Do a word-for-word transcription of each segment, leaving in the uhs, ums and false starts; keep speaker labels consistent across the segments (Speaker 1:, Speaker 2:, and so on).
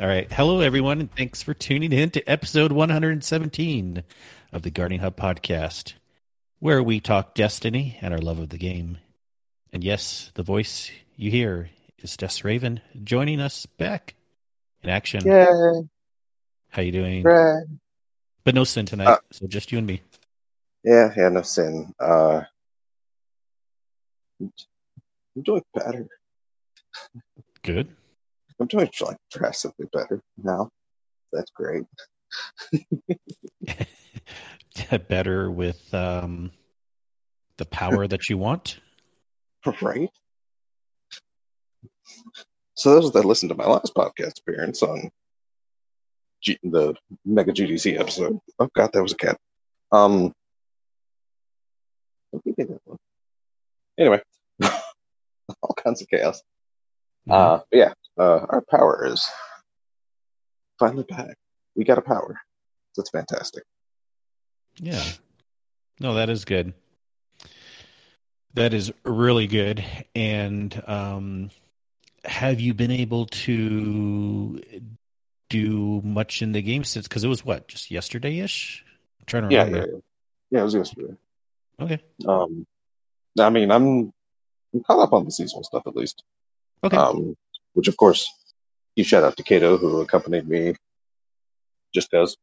Speaker 1: All right. Hello, everyone, and thanks for tuning in to episode one hundred seventeen of the Guardian Hub podcast, where we talk Destiny and our love of the game. And yes, the voice you hear is Des Raven joining us back in action.
Speaker 2: Yay.
Speaker 1: How you doing?
Speaker 2: Right.
Speaker 1: But no Sin tonight,
Speaker 2: Uh,
Speaker 1: so just you and me.
Speaker 2: Yeah, yeah, no Sin. Uh, I'm doing better.
Speaker 1: Good.
Speaker 2: I'm doing like drastically better now. That's great.
Speaker 1: Better with um, the power that you want.
Speaker 2: Right? So those that listened to my last podcast appearance on G- the Mega G D C episode. Oh god, that was a cat. Um, what did he do that one? Anyway, all kinds of chaos.
Speaker 1: Mhm.
Speaker 2: Uh, but yeah, uh, our power is finally back. We got a power. That's fantastic.
Speaker 1: Yeah. No, that is good. That is really good. And um, have you been able to do much in the game since? Because it was what, just yesterday-ish? I'm trying to
Speaker 2: Yeah,
Speaker 1: remember.
Speaker 2: yeah, yeah. Yeah, it was yesterday.
Speaker 1: Okay.
Speaker 2: Um, I mean, I'm, I'm caught up on the seasonal stuff at least.
Speaker 1: Okay.
Speaker 2: Um, which of course, you shout out to Kato who accompanied me. Just because,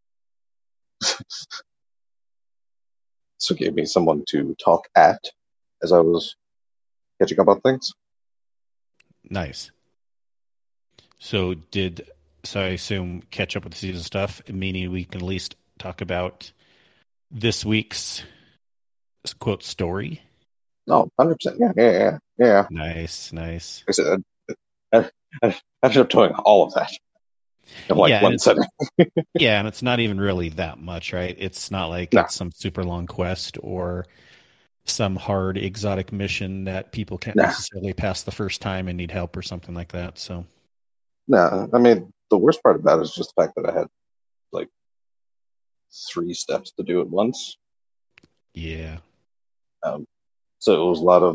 Speaker 2: so gave me someone to talk at as I was catching up on things.
Speaker 1: Nice. So did so I assume catch up with the season stuff, meaning we can at least talk about this week's quote story.
Speaker 2: No, hundred percent. Yeah, yeah, yeah, yeah.
Speaker 1: Nice, nice.
Speaker 2: I said, I, I, I ended up doing all of that in like
Speaker 1: Yeah, and
Speaker 2: one
Speaker 1: it's-
Speaker 2: setting.
Speaker 1: Yeah, and it's not even really that much, right? It's not like
Speaker 2: Nah.
Speaker 1: it's some super long quest or some hard exotic mission that people can't
Speaker 2: Nah.
Speaker 1: necessarily pass the first time and need help or something like that. So
Speaker 2: No, I mean the worst part about it is just the fact that I had like three steps to do at once.
Speaker 1: yeah.
Speaker 2: Um, so it was a lot of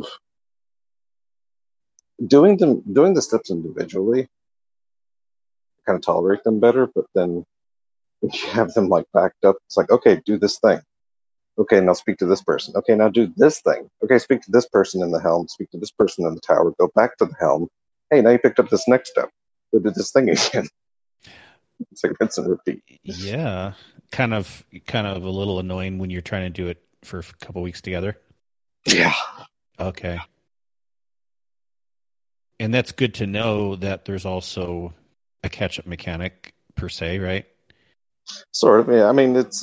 Speaker 2: doing them, doing the steps individually. Kind of tolerate them better, but then when you have them like backed up, it's like, okay, do this thing. Okay, now speak to this person. Okay, now do this thing. Okay, speak to this person in the helm. Speak to this person in the tower. Go back to the helm. Hey, now you picked up this next step. Go do this thing again. It's like rinse and repeat.
Speaker 1: Yeah. Kind of kind of a little annoying when you're trying to do it for a couple weeks together.
Speaker 2: Yeah.
Speaker 1: Okay. And that's good to know that there's also a catch-up mechanic per se, right?
Speaker 2: Sort of, yeah. I mean, it's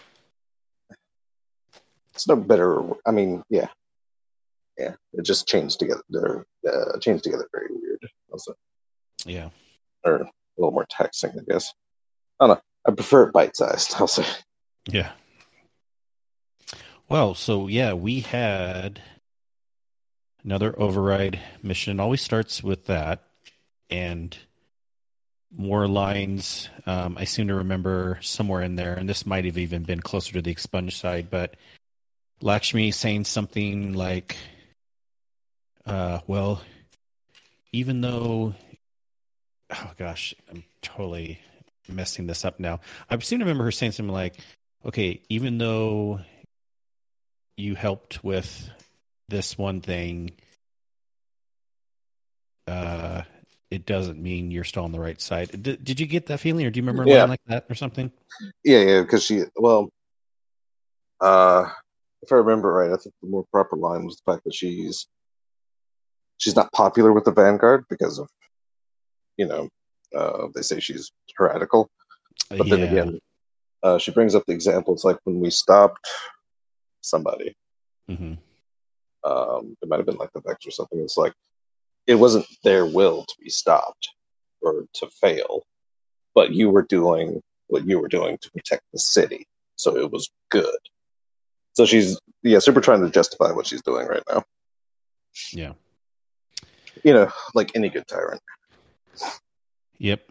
Speaker 2: it's no better. I mean, yeah, yeah. It just changed together. They're uh, changed together very weird. Also,
Speaker 1: Yeah.
Speaker 2: or a little more taxing, I guess. I don't know. I prefer it bite-sized. I'll say.
Speaker 1: Yeah. Well, so yeah, we had another override mission. It always starts with that, and more lines. Um, I seem to remember somewhere in there, and this might have even been closer to the expunge side, but Lakshmi saying something like, uh, well, even though, oh gosh, I'm totally messing this up now. I seem to remember her saying something like, okay, even though you helped with this one thing, uh, it doesn't mean you're still on the right side. Did, did you get that feeling, or do you remember a
Speaker 2: Yeah.
Speaker 1: line like that or something?
Speaker 2: Yeah, yeah. Because she, well, uh, if I remember right, I think the more proper line was the fact that she's she's not popular with the Vanguard because of, you know, uh, they say she's heretical. But
Speaker 1: yeah.
Speaker 2: then again, uh, she brings up the example. It's like when we stopped somebody,
Speaker 1: Mm-hmm.
Speaker 2: um, it might have been like the Vex or something. It's like it wasn't their will to be stopped or to fail, but you were doing what you were doing to protect the city, so it was good. So she's yeah, super trying to justify what she's doing right now.
Speaker 1: Yeah.
Speaker 2: You know, like any good tyrant.
Speaker 1: Yep.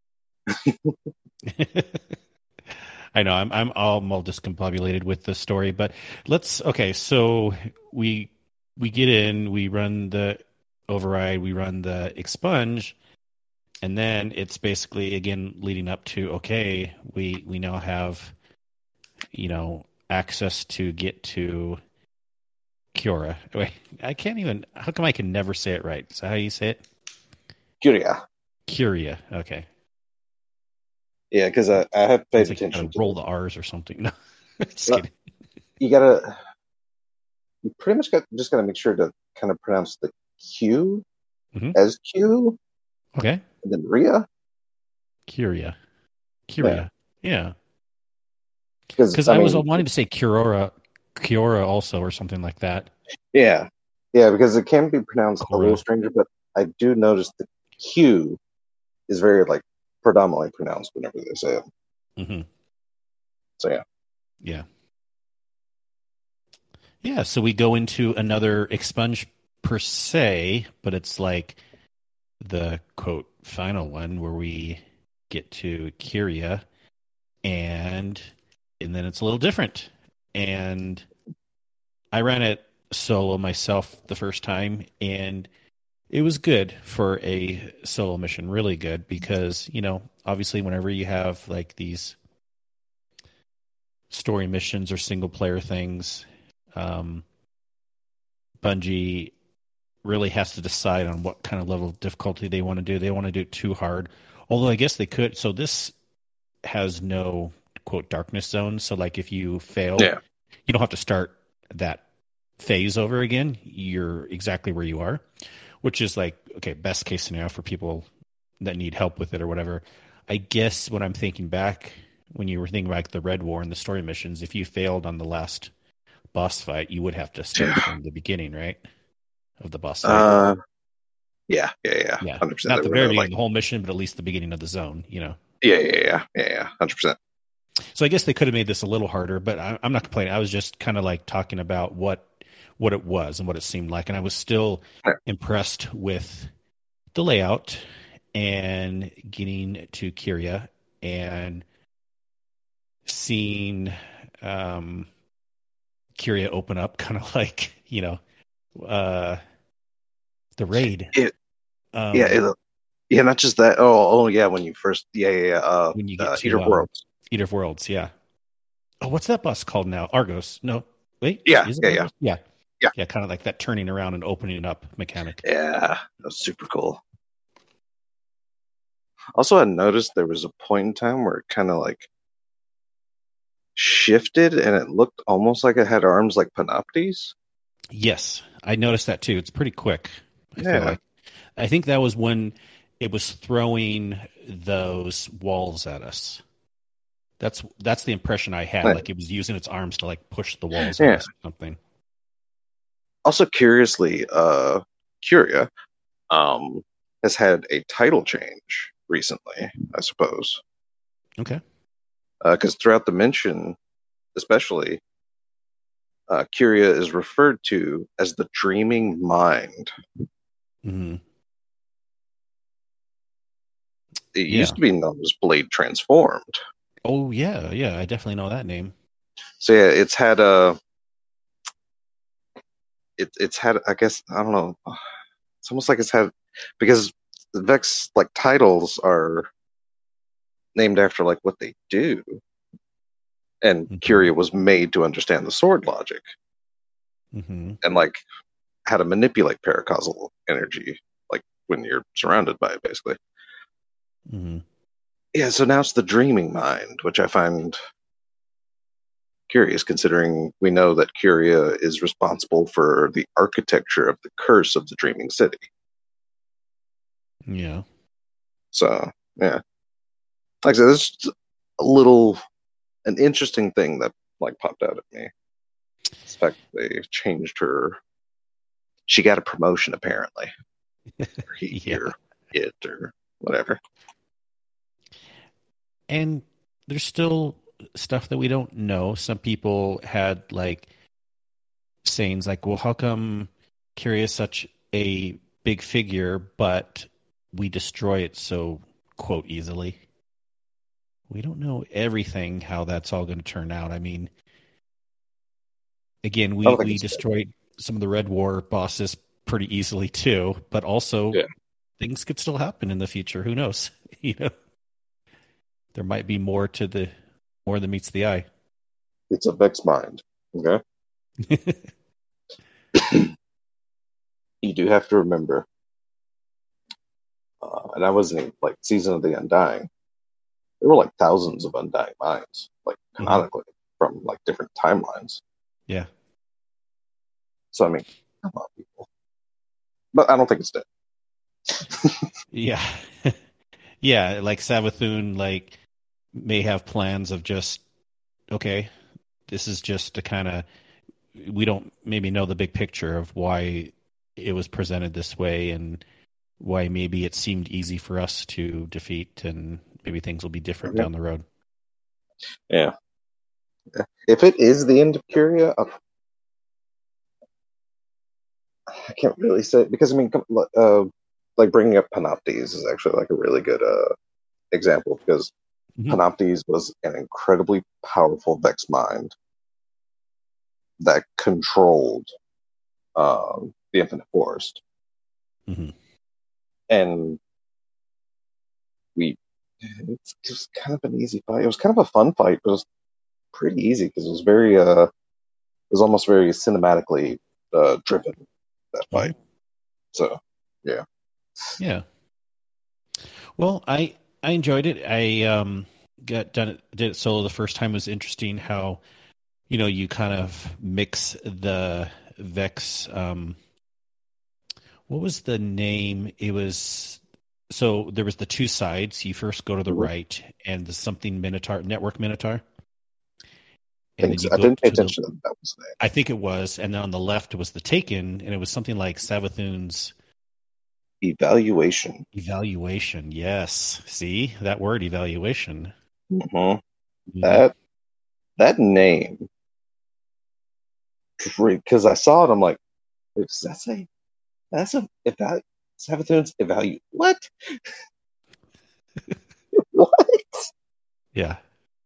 Speaker 1: I know I'm I'm all, I'm all discombobulated with the story, but let's okay. So we we get in, we run the override, we run the expunge, And then it's basically again leading up to okay, we we now have, you know, access to get to Kiora. Wait, I can't even. How come I can never say it right? Is that how you say it?
Speaker 2: Curia.
Speaker 1: Curia. Okay.
Speaker 2: Yeah, because I, I have paid
Speaker 1: It's like
Speaker 2: attention
Speaker 1: you
Speaker 2: to
Speaker 1: roll
Speaker 2: it.
Speaker 1: the R's or something. No, just
Speaker 2: No,
Speaker 1: kidding.
Speaker 2: you gotta, you pretty much got just gotta make sure to kind of pronounce the Q
Speaker 1: hmm
Speaker 2: as Q,
Speaker 1: Okay.
Speaker 2: and then Ria.
Speaker 1: Curia.
Speaker 2: Yeah,
Speaker 1: Curia. Yeah.
Speaker 2: because
Speaker 1: Because
Speaker 2: I
Speaker 1: I was
Speaker 2: mean,
Speaker 1: wanting to say Kiora, Kiora also, or something like that.
Speaker 2: yeah, yeah, because it can be pronounced a little
Speaker 1: Cora.
Speaker 2: stranger, but I do notice the Q is very like predominantly pronounced whenever they say it.
Speaker 1: hmm
Speaker 2: So yeah,
Speaker 1: Yeah. Yeah. So we go into another expunge per se, but it's like the quote final one where we get to Kyria, and and then it's a little different. And I ran it solo myself the first time, and it was good for a solo mission, really good, because you know obviously whenever you have like these story missions or single player things, um, Bungie really has to decide on what kind of level of difficulty they want to do. They want to do it too hard, although I guess they could. So this has no quote darkness zone. So like if you fail,
Speaker 2: yeah,
Speaker 1: you don't have to start that phase over again. You're exactly where you are, which is like okay, best case scenario for people that need help with it or whatever. I guess when I'm thinking back, when you were thinking back the Red War and the story missions, if you failed on the last boss fight, you would have to start
Speaker 2: yeah.
Speaker 1: from the beginning, right, of the boss fight.
Speaker 2: Uh, yeah, yeah, yeah,
Speaker 1: Yeah,
Speaker 2: hundred percent.
Speaker 1: not
Speaker 2: They
Speaker 1: the
Speaker 2: would
Speaker 1: very
Speaker 2: have
Speaker 1: beginning
Speaker 2: like,
Speaker 1: of the whole mission, but at least the beginning of the zone. You know.
Speaker 2: yeah, yeah, yeah, yeah, yeah, hundred percent.
Speaker 1: So I guess they could have made this a little harder, but I, I'm not complaining. I was just kind of like talking about what what it was and what it seemed like, and I was still impressed with the layout and getting to Kyria and seeing um, Kyria open up, kind of like you know uh, the raid.
Speaker 2: It, yeah,
Speaker 1: Um,
Speaker 2: it, yeah, not just that. Oh, oh, yeah. When you first, yeah, yeah, yeah. Uh,
Speaker 1: when you get
Speaker 2: uh Eater
Speaker 1: to
Speaker 2: of
Speaker 1: um,
Speaker 2: Worlds.
Speaker 1: Eater of Worlds, yeah. Oh, what's that bus called now? Argos? No, wait,
Speaker 2: Yeah,
Speaker 1: is it
Speaker 2: yeah, yeah,
Speaker 1: Argos? Yeah,
Speaker 2: yeah,
Speaker 1: yeah, kind of like that turning around and opening up mechanic.
Speaker 2: yeah. That was super cool. Also, I noticed there was a point in time where it kind of like shifted, and it looked almost like it had arms like Panoptes.
Speaker 1: Yes, I noticed that too. It's pretty quick. I feel
Speaker 2: Yeah,
Speaker 1: like. I think that was when it was throwing those walls at us. That's that's the impression I had.
Speaker 2: yeah.
Speaker 1: Like it was using its arms to like push the walls at
Speaker 2: Yeah.
Speaker 1: us or something.
Speaker 2: Also, curiously, uh, Curia um has had a title change recently, I suppose,
Speaker 1: Okay.
Speaker 2: because throughout the mention, especially, uh, Curia is referred to as the Dreaming Mind.
Speaker 1: hmm
Speaker 2: It
Speaker 1: Yeah.
Speaker 2: used to be known as Blade Transformed.
Speaker 1: Oh yeah, yeah. I definitely know that name.
Speaker 2: So yeah, it's had a, it, it's had, I guess, I don't know. It's almost like it's had, because the Vex like titles are named after like what they do, and
Speaker 1: hmm
Speaker 2: Curia was made to understand the sword logic
Speaker 1: hmm
Speaker 2: and like how to manipulate paracausal energy, like when you're surrounded by it, basically.
Speaker 1: hmm
Speaker 2: Yeah, so now it's the Dreaming Mind, which I find curious, considering we know that Curia is responsible for the architecture of the curse of the Dreaming City.
Speaker 1: Yeah.
Speaker 2: So, yeah. Like I said, it's just a little, an interesting thing that like popped out at me. It's the fact that they changed her. She got a promotion, apparently. Or he,
Speaker 1: Yeah.
Speaker 2: or it, or whatever.
Speaker 1: And there's still stuff that we don't know. Some people had like sayings like, well, how come Kyria is such a big figure, but we destroy it so, quote, easily? We don't know everything, how that's all going to turn out. I mean, again,
Speaker 2: I
Speaker 1: we,
Speaker 2: don't think
Speaker 1: we
Speaker 2: it's good.
Speaker 1: destroyed some of the Red War bosses pretty easily too, but also
Speaker 2: Yeah.
Speaker 1: things could still happen in the future. Who knows? You know, there might be more to the more than meets the eye.
Speaker 2: It's a Vex mind. Okay. You do have to remember, uh, and I wasn't even, like Season of the Undying. There were like thousands of Undying minds, like canonically, mm-hmm. from like different timelines.
Speaker 1: Yeah.
Speaker 2: So I mean, come on, people. But I don't think it's dead.
Speaker 1: Yeah. Yeah, like Savathun, like may have plans of just, okay, this is just to kind of, we don't maybe know the big picture of why it was presented this way and why maybe it seemed easy for us to defeat, and maybe things will be different
Speaker 2: okay.
Speaker 1: down the road.
Speaker 2: Yeah. If it is the end of Curia, I can't really say, because I mean, uh, like bringing up Panoptes is actually like a really good uh, example, because mm-hmm. Panoptes was an incredibly powerful Vex mind that controlled um, the Infinite Forest.
Speaker 1: Mm-hmm.
Speaker 2: And we, it's just kind of an easy fight. It was kind of a fun fight, but it was pretty easy because it was very, uh, it was almost very cinematically uh, driven, that fight. Mm-hmm. So, yeah.
Speaker 1: Yeah. Well, I I enjoyed it. I um, got done it, did it solo the first time. It was interesting how, you know, you kind of mix the Vex. Um, what was the name? It was, so there was the two sides. You first go to the mm-hmm. right, and the something Minotaur, Network Minotaur.
Speaker 2: And then you I didn't pay attention the, to that was the name.
Speaker 1: I think it was. And then on the left was the Taken, and it was something like Savathun's
Speaker 2: Evaluation.
Speaker 1: Evaluation, yes. See, that word, evaluation.
Speaker 2: Mm-hmm. Mm-hmm. That that name, because I saw it, I'm like, does that say? That's a if that Savathun's evaluate what? What?
Speaker 1: Yeah.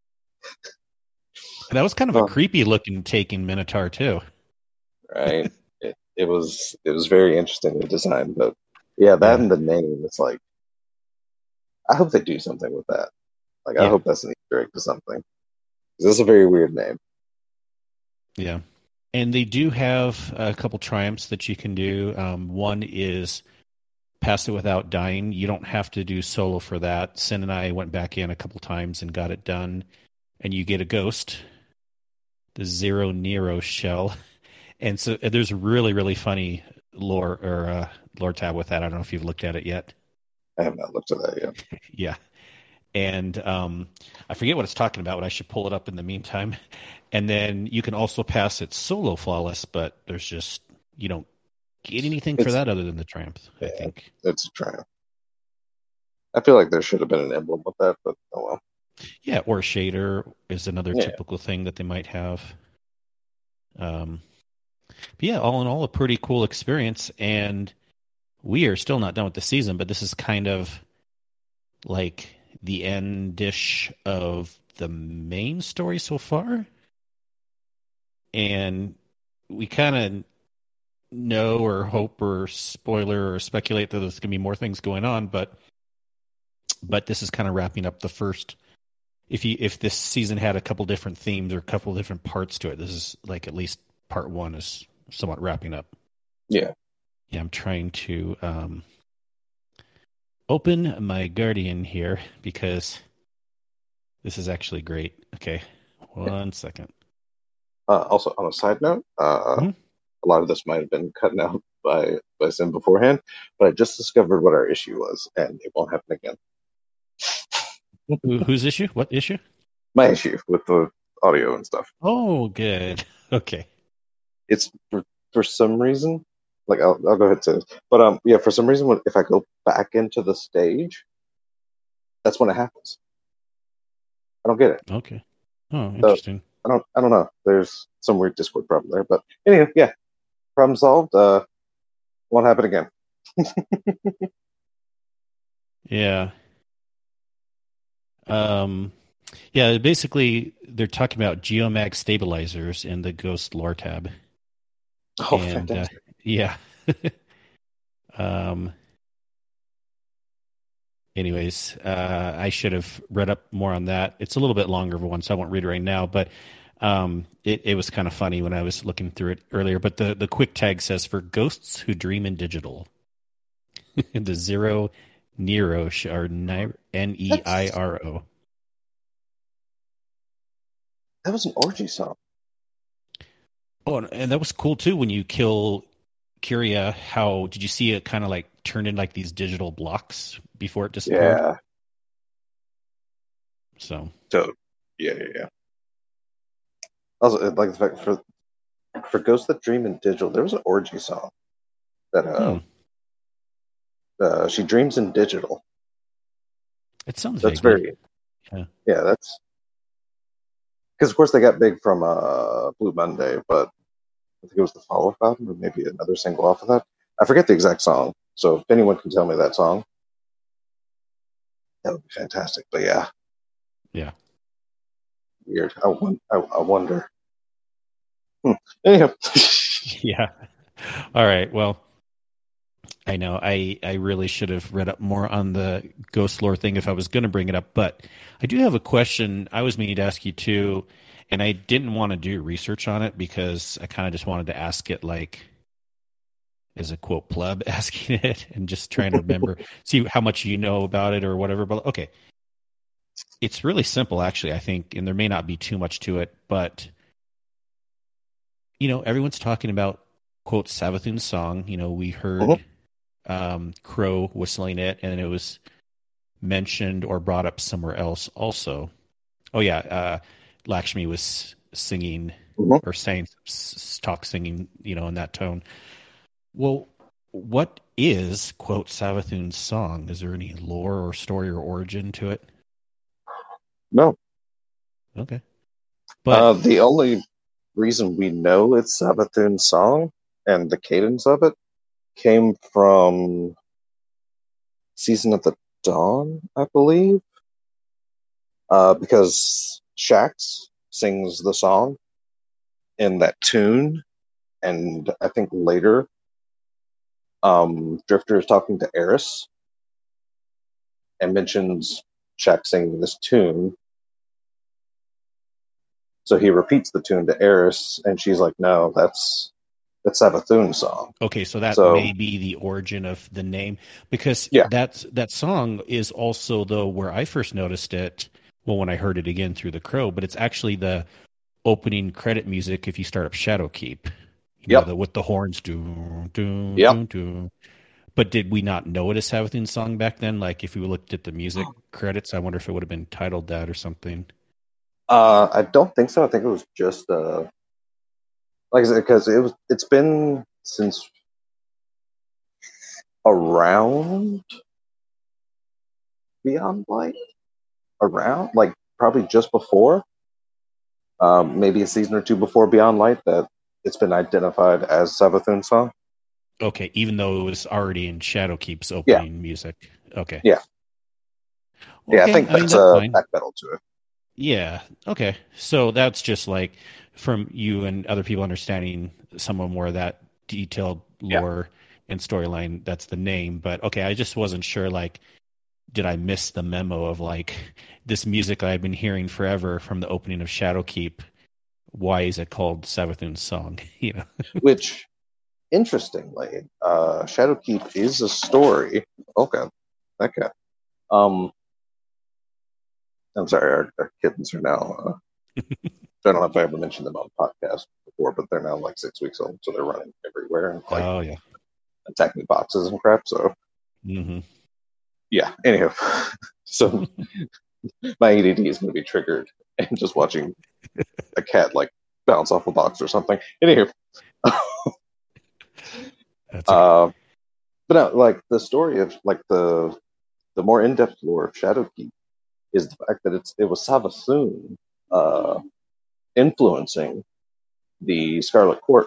Speaker 1: And that was kind of a oh. creepy looking Taken Minotaur too.
Speaker 2: Right. it, it was it was very interesting, the design, but yeah, that yeah. and the name, it's like, I hope they do something with that. Like, yeah. I hope that's an Easter egg to something. This is a very weird name.
Speaker 1: Yeah. And they do have a couple triumphs that you can do. Um, one is pass it without dying. You don't have to do solo for that. Sin and I went back in a couple times and got it done. And you get a ghost, the Zero Nero shell. And so there's really, really funny lore or uh, lore tab with that. I don't know if you've looked at it yet.
Speaker 2: I have not looked at that yet.
Speaker 1: Yeah. And um, I forget what it's talking about, but I should pull it up in the meantime. And then you can also pass it solo flawless, but there's just, you don't get anything it's, for that other than the triumph, yeah, I think.
Speaker 2: It's a triumph. I feel like there should have been an emblem with that, but oh well.
Speaker 1: Yeah, or shader is another
Speaker 2: yeah.
Speaker 1: typical thing that they might have. Um, but yeah, all in all, a pretty cool experience. And we are still not done with the season, but this is kind of like the end-ish of the main story so far. And we kind of know or hope or spoiler or speculate that there's going to be more things going on, but but this is kind of wrapping up the first. If you if this season had a couple different themes or a couple different parts to it, this is like at least part one is somewhat wrapping up.
Speaker 2: Yeah.
Speaker 1: Yeah, I'm trying to um, open my Guardian here because this is actually great. Okay, one second.
Speaker 2: Uh, also, on a side note, uh, mm-hmm. a lot of this might have been cut out by by Sim beforehand, but I just discovered what our issue was, and it won't happen again.
Speaker 1: Who, whose issue? What issue?
Speaker 2: My issue with the audio and stuff.
Speaker 1: Oh, good. Okay.
Speaker 2: It's for, for some reason, like I'll I'll go ahead and say this, but um yeah, for some reason, when, if I go back into the stage, that's when it happens. I don't get it.
Speaker 1: Okay. Oh, interesting.
Speaker 2: So, I don't I don't know. There's some weird Discord problem there, but anyway, yeah, problem solved. Uh, won't happen again.
Speaker 1: Yeah. Um, yeah, basically they're talking about geomag stabilizers in the Ghost lore tab.
Speaker 2: Oh,
Speaker 1: and,
Speaker 2: fantastic.
Speaker 1: Uh, yeah. um, anyways, uh, I should have read up more on that. It's a little bit longer of one, so I won't read it right now. But um, it, it was kind of funny when I was looking through it earlier. But the, the quick tag says, for ghosts who dream in digital, the Zero Nero, sh- or Ni- N E I R O.
Speaker 2: That was an orgy song.
Speaker 1: Oh, and, and that was cool, too, when you kill Kyria. How did you see it kind of like turn in like these digital blocks before it disappeared?
Speaker 2: Yeah.
Speaker 1: So,
Speaker 2: So, yeah, yeah, yeah. Also, like the fact for for Ghosts That Dream in Digital, there was an orgy song that uh,
Speaker 1: hmm.
Speaker 2: uh she dreams in digital.
Speaker 1: It sounds
Speaker 2: That's
Speaker 1: vaguely.
Speaker 2: very
Speaker 1: Yeah.
Speaker 2: yeah. That's because of course they got big from uh Blue Monday, but I think it was the follow-up album or maybe another single off of that. I forget the exact song. So if anyone can tell me that song, that would be fantastic. But yeah,
Speaker 1: Yeah.
Speaker 2: weird. I, won- I, I wonder. Hmm. Anyhow.
Speaker 1: Yeah. All right. Well, I know I, I really should have read up more on the ghost lore thing if I was going to bring it up, but I do have a question I was meaning to ask you too, and I didn't want to do research on it because I kind of just wanted to ask it like as a quote pleb asking it and just trying to remember, see how much you know about it or whatever. But okay, it's really simple actually, I think, and there may not be too much to it, but you know, everyone's talking about quote Savathun's song. You know, we heard.
Speaker 2: Mhm.
Speaker 1: Um, Crow whistling it, and it was mentioned or brought up somewhere else also. Oh yeah, uh, Lakshmi was singing
Speaker 2: Mhm.
Speaker 1: or saying s- talk singing, you know, in that tone. Well, what is quote Savathun's song? Is there any lore or story or origin to it?
Speaker 2: No.
Speaker 1: Okay,
Speaker 2: Uh,
Speaker 1: but
Speaker 2: the only reason we know it's Savathun's song and the cadence of it came from Season of the Dawn, I believe, uh, because Shax sings the song in that tune, and I think later, um, Drifter is talking to Eris and mentions Shax singing this tune. So he repeats the tune to Eris, and she's like, "No, that's that's Savathun's song."
Speaker 1: okay, so that
Speaker 2: So
Speaker 1: may be the origin of the name because
Speaker 2: yeah,
Speaker 1: that's that song is also though where I first noticed it. Well, when I heard it again through the Crow, but it's actually the opening credit music if you start up Shadowkeep. You know,
Speaker 2: yep,
Speaker 1: the with the horns do do
Speaker 2: yep.
Speaker 1: do do. But did we not know it as Savathun song back then? Like if we looked at the music credits, I wonder if it would have been titled that or something.
Speaker 2: Uh, I don't think so. I think it was just uh, like I said, because it was it's been since around Beyond Light, around like probably just before, um, maybe a season or two before Beyond Light that it's been identified as Savathun song.
Speaker 1: Okay, even though it was already in Shadowkeep's
Speaker 2: Yeah,
Speaker 1: opening music. Okay.
Speaker 2: yeah, yeah. I
Speaker 1: Okay,
Speaker 2: think
Speaker 1: I mean
Speaker 2: that's
Speaker 1: that's
Speaker 2: a
Speaker 1: fine.
Speaker 2: backpedal to it.
Speaker 1: Yeah. Okay. So that's just like from you and other people understanding some of more of that detailed
Speaker 2: Yeah.
Speaker 1: lore and storyline. That's the name. But okay, I just wasn't sure. Like, did I miss the memo of like this music I've been hearing forever from the opening of Shadowkeep? Why is it called Savathun's song? You know.
Speaker 2: Which, interestingly, uh, Shadowkeep is a story. Okay, okay. Um, I'm sorry, our, our kittens are now. Uh, I don't know if I ever mentioned them on the podcast before, but they're now like six weeks old, so they're running everywhere and like
Speaker 1: Oh yeah.
Speaker 2: attacking boxes and crap. So
Speaker 1: Mm-hmm.
Speaker 2: yeah. Anyhow, so my A D D is going to be triggered and just watching a cat like bounce off a box or something. Anyhow,
Speaker 1: That's okay.
Speaker 2: uh, but no, like the story of like the the more in depth lore of Shadowkeep is the fact that it's it was Savathun uh, influencing the Scarlet Court.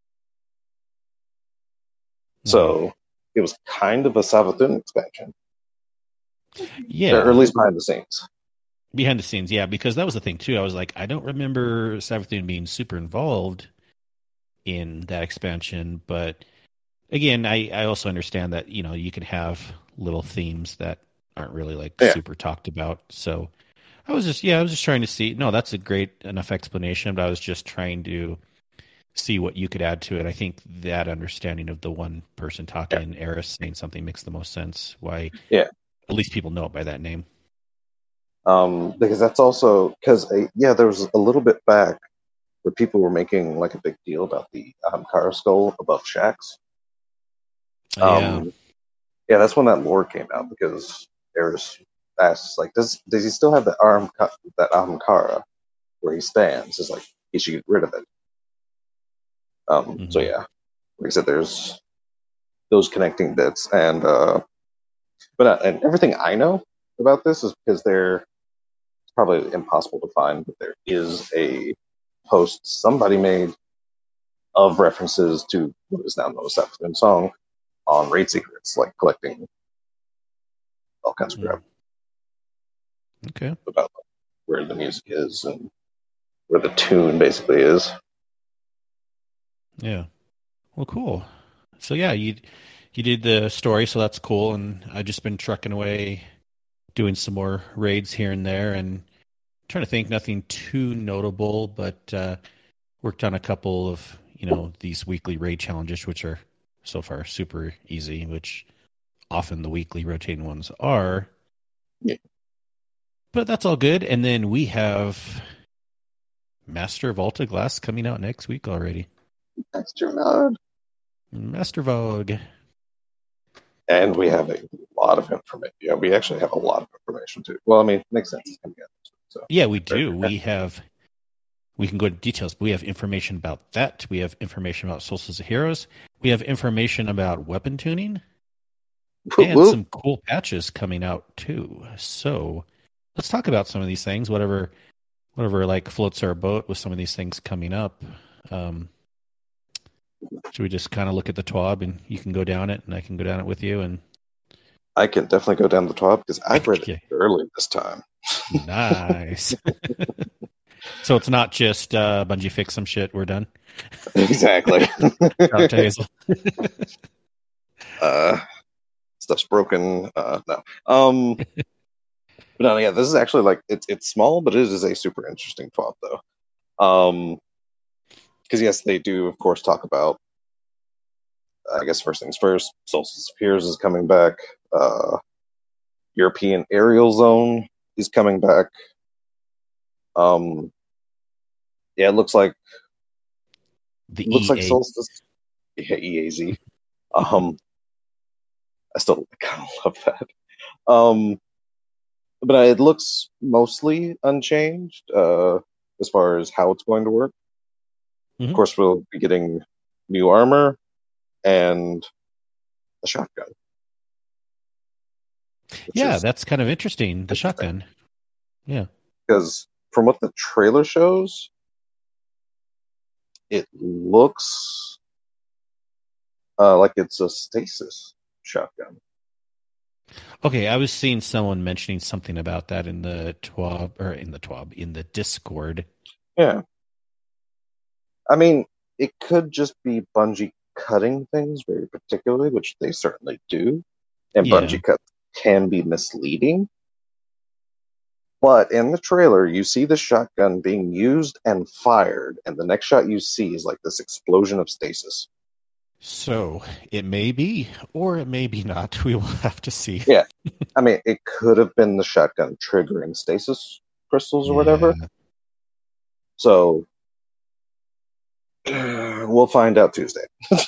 Speaker 1: Mm-hmm.
Speaker 2: So it was kind of a Savathun expansion, or at
Speaker 1: Yeah.
Speaker 2: least behind the scenes.
Speaker 1: Behind the scenes, yeah, because that was the thing too. I was like, I don't remember Savathun being super involved in that expansion, but again, I, I also understand that, you know, you can have little themes that aren't really like
Speaker 2: Yeah,
Speaker 1: super talked about. So I was just, yeah, I was just trying to see. No, that's a great enough explanation, but I was just trying to see what you could add to it. I think that understanding of the one person
Speaker 2: yeah,
Speaker 1: talking and Eris saying something makes the most sense. Why
Speaker 2: yeah.
Speaker 1: at least people know it by that name.
Speaker 2: Um, because that's also because uh, yeah, there was a little bit back where people were making like a big deal about the Ahamkara skull above Shaxx.
Speaker 1: Uh, yeah.
Speaker 2: Um, yeah, that's when that lore came out because Eris asks like, does does he still have that arm that Ahamkara where he stands? It's like he should get rid of it. Um, so
Speaker 1: Hmm.
Speaker 2: yeah, like I said, there's those connecting bits, and uh, but uh, and everything I know about this is because they're it's probably impossible to find, but there is a post somebody made of references to what is now known as Sapphire Song on Raid Secrets, like collecting all kinds of crap
Speaker 1: Mm. Okay.
Speaker 2: about where the music is and where the tune basically is.
Speaker 1: Yeah. Well, cool. So yeah, you you did the story, so that's cool. And I've just been trucking away, doing some more raids here and there, and trying to think nothing too notable, but uh, worked on a couple of you know these weekly raid challenges, which are so far super easy, which often the weekly rotating ones are.
Speaker 2: Yeah.
Speaker 1: But that's all good. And then we have Master of Alta Glass coming out next week already.
Speaker 2: Extra nod.
Speaker 1: Master Vogue.
Speaker 2: And we have a lot of information. Yeah, we actually have a lot of information too. Well, I mean, it makes sense. It's coming out next week, so.
Speaker 1: Yeah, we do. We have. We can go into details, but we have information about that. We have information about Solstice of Heroes. We have information about weapon tuning
Speaker 2: Whoop,
Speaker 1: and
Speaker 2: whoop.
Speaker 1: some cool patches coming out too. So let's talk about some of these things. Whatever, whatever, like floats our boat with some of these things coming up. Um, should we just kind of look at the T W A B and you can go down it, and I can go down it with you? And
Speaker 2: I can definitely go down the top because I've read it
Speaker 1: okay.
Speaker 2: early this time.
Speaker 1: Nice. So it's not just uh, Bungie fix some shit. We're done.
Speaker 2: Exactly.
Speaker 1: Out to Hazel.
Speaker 2: uh, stuff's broken. Uh, no. Um, but no, yeah, this is actually like it's it's small, but it is a super interesting T W A B though. Um, because yes, they do of course talk about. I guess first things first. Solstice of Heroes is coming back. Uh, European Aerial Zone is coming back. Um, yeah, it looks like
Speaker 1: The
Speaker 2: it looks like
Speaker 1: E A.
Speaker 2: Solstice. Yeah, E A Z. Um, I still kind of love that. Um, but uh, it looks mostly unchanged uh, as far as how it's going to work.
Speaker 1: Mm-hmm.
Speaker 2: Of course, we'll be getting new armor and a shotgun.
Speaker 1: Yeah, that's kind of interesting. The shotgun. Yeah.
Speaker 2: Because from what the trailer shows, it looks uh, like it's a stasis shotgun.
Speaker 1: Okay, I was seeing someone mentioning something about that in the T W A B or in the T W A B in the Discord.
Speaker 2: Yeah. I mean, it could just be Bungie cutting things very particularly, which they certainly do. And
Speaker 1: Yeah.
Speaker 2: Bungie cuts can be misleading. But in the trailer, you see the shotgun being used and fired, and the next shot you see is like this explosion of stasis.
Speaker 1: So it may be, or it may be not. We will have to see.
Speaker 2: Yeah. I mean, it could have been the shotgun triggering stasis crystals or
Speaker 1: Yeah.
Speaker 2: whatever. So we'll find out Tuesday.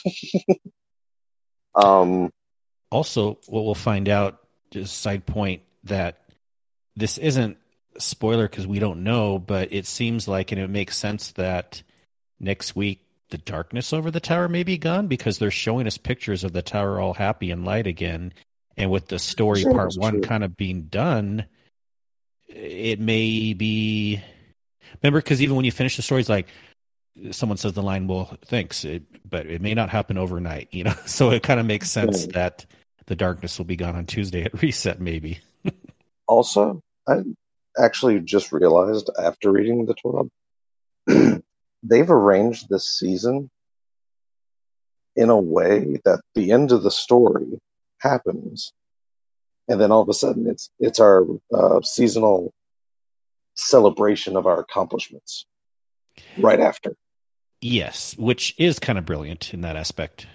Speaker 2: um,
Speaker 1: Also, what we'll find out, just side point, that this isn't a spoiler because we don't know, but it seems like, and it makes sense that next week the darkness over the tower may be gone because they're showing us pictures of the tower all happy and light again. And with the story
Speaker 2: sure,
Speaker 1: part one
Speaker 2: true.
Speaker 1: kind of being done, it may be. Remember, because even when you finish the story, it's like someone says the line, well, thanks, it, but it may not happen overnight, you know? So it kind of makes sense
Speaker 2: Yeah.
Speaker 1: that the darkness will be gone on Tuesday at reset, maybe.
Speaker 2: Also, I actually just realized after reading the T W A B, they've arranged this season in a way that the end of the story happens and then all of a sudden it's it's our uh, seasonal celebration of our accomplishments right after.
Speaker 1: Yes, which is kind of brilliant in that aspect.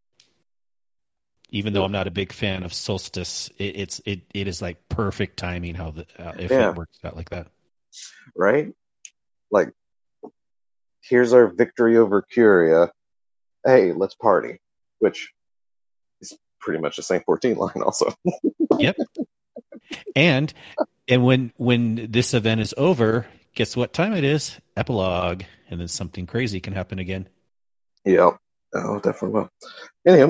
Speaker 1: Even though I'm not a big fan of solstice, it, it's it it is like perfect timing how the uh, if
Speaker 2: Yeah,
Speaker 1: it works out like that.
Speaker 2: right. Like, here's our victory over Curia. Hey, let's party. Which is pretty much the Saint fourteen line, also.
Speaker 1: Yep. And and when when this event is over, guess what time it is? Epilogue, and then something crazy can happen again.
Speaker 2: Yep. Oh, definitely will. Anyhow,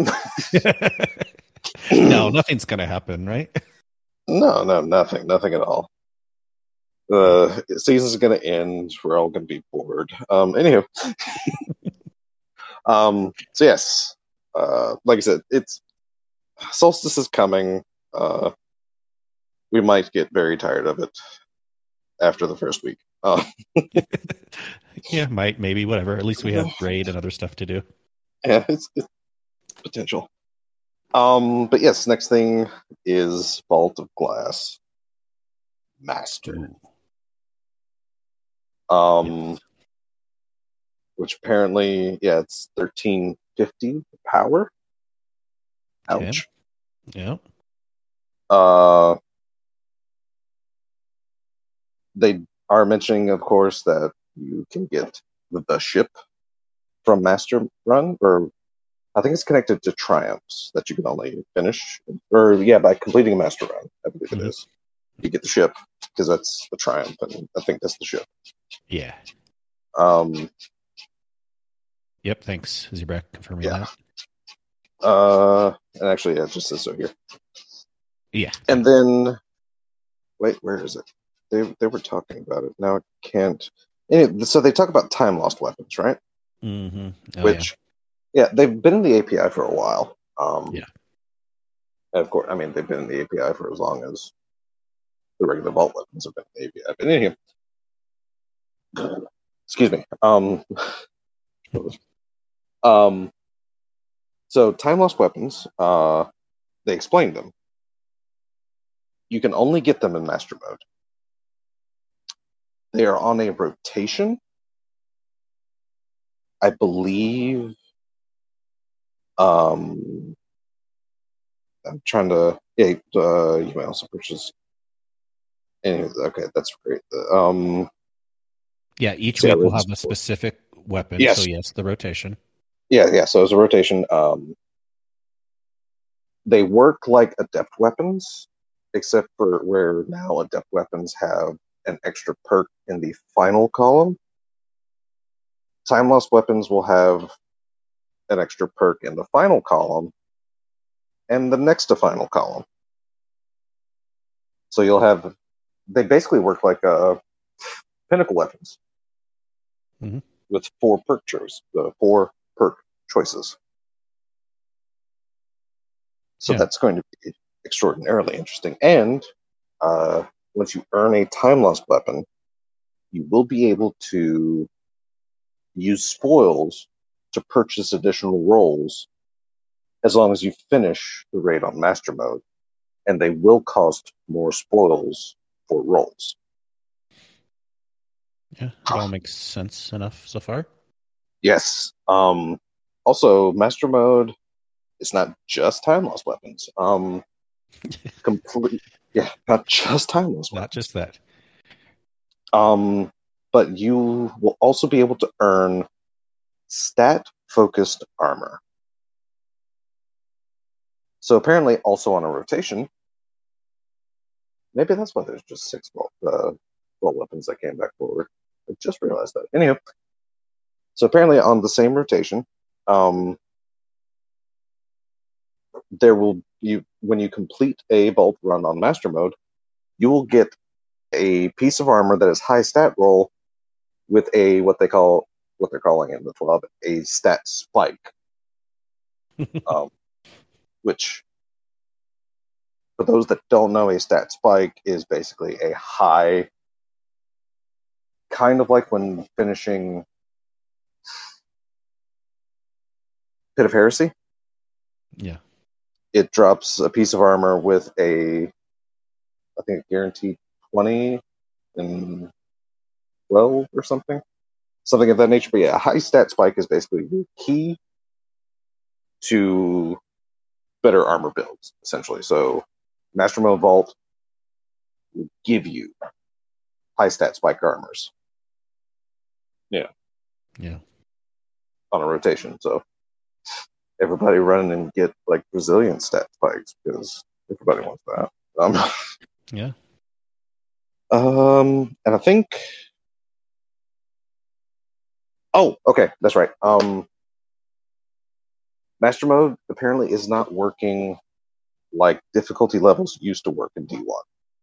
Speaker 1: No, nothing's gonna happen, right?
Speaker 2: no, no, nothing, nothing at all. The uh, season's going to end. We're all going to be bored. Um, anywho, um, so yes, uh, like I said, it's solstice is coming. Uh, we might get very tired of it after the first week. Uh,
Speaker 1: Yeah, might, maybe, whatever. At least we have raid and other stuff to do.
Speaker 2: yeah, it's, it's potential. Um, but yes, next thing is Vault of Glass Master.
Speaker 1: Ooh.
Speaker 2: Um,
Speaker 1: Yes.
Speaker 2: which apparently, yeah, it's thirteen fifty power.
Speaker 1: Okay.
Speaker 2: Ouch.
Speaker 1: Yeah.
Speaker 2: Uh, they are mentioning, of course, that you can get the, the ship from Master Run, or I think it's connected to Triumphs that you can only finish, or yeah, by completing a Master Run, I believe it
Speaker 1: Mhm.
Speaker 2: is. You get the ship because that's the Triumph, and I think that's the ship.
Speaker 1: Yeah.
Speaker 2: Um,
Speaker 1: Yep. Thanks, Zebrak, confirming
Speaker 2: yeah.
Speaker 1: that.
Speaker 2: Uh, and actually, yeah, it just says so here.
Speaker 1: Yeah.
Speaker 2: And then, wait, where is it? They they were talking about it. Now I can't. Anyway, so they talk about time lost weapons, right?
Speaker 1: Mm-hmm. Oh,
Speaker 2: Which, yeah. yeah, they've been in the A P I for a while. Um,
Speaker 1: yeah.
Speaker 2: and of course, I mean, they've been in the A P I for as long as the regular vault weapons have been in the A P I. But anyway, excuse me. Um, um, so time lost weapons. Uh, they explained them. You can only get them in master mode. They are on a rotation. I believe. Um, I'm trying to. Yeah, uh, you may also purchase. Anyway, okay, that's great. Um,
Speaker 1: Yeah. Each
Speaker 2: see, I
Speaker 1: week we'll
Speaker 2: read this
Speaker 1: have a
Speaker 2: before.
Speaker 1: specific weapon. So,
Speaker 2: Yes,
Speaker 1: yes, the rotation.
Speaker 2: yeah, yeah. So it's a rotation. Um, they work like adept weapons, except for where now adept weapons have an extra perk in the final column. Time lost weapons will have an extra perk in the final column and the next to final column. So you'll have they basically work like uh, pinnacle weapons
Speaker 1: Mm-hmm.
Speaker 2: with four perk choices, the four perk choices. So
Speaker 1: Yeah.
Speaker 2: that's going to be extraordinarily interesting. And uh, once you earn a time lost weapon, you will be able to use spoils to purchase additional rolls as long as you finish the raid on master mode, and they will cost more spoils for rolls.
Speaker 1: Yeah. It all makes sense enough so far.
Speaker 2: Yes. Um, also, master mode is not just time lost weapons. Um, complete. Yeah, not just time lost
Speaker 1: Not
Speaker 2: weapons.
Speaker 1: just that.
Speaker 2: Um, but you will also be able to earn stat focused armor. So apparently, also on a rotation. Maybe that's why there's just six vault, uh, vault weapons that came back forward. I just realized that. Anyhow, so apparently on the same rotation, um, there will you when you complete a vault run on master mode, you will get a piece of armor that is high stat roll with a what they call what they're calling in the club a stat spike, um, which for those that don't know, a stat spike is basically a high, kind of like when finishing Pit of Heresy.
Speaker 1: Yeah.
Speaker 2: it drops a piece of armor with a, I think, a guaranteed twenty and twelve or something. Something of that nature. But yeah, a high stat spike is basically the key to better armor builds, essentially. So Master Mode Vault will give you high stat spike armors. Yeah.
Speaker 1: Yeah.
Speaker 2: On a rotation. So everybody run and get like resilient stat spikes because everybody wants that. Um,
Speaker 1: yeah.
Speaker 2: Um, and I think. Oh, okay, that's right. Um, Master Mode apparently is not working like difficulty levels used to work in D one.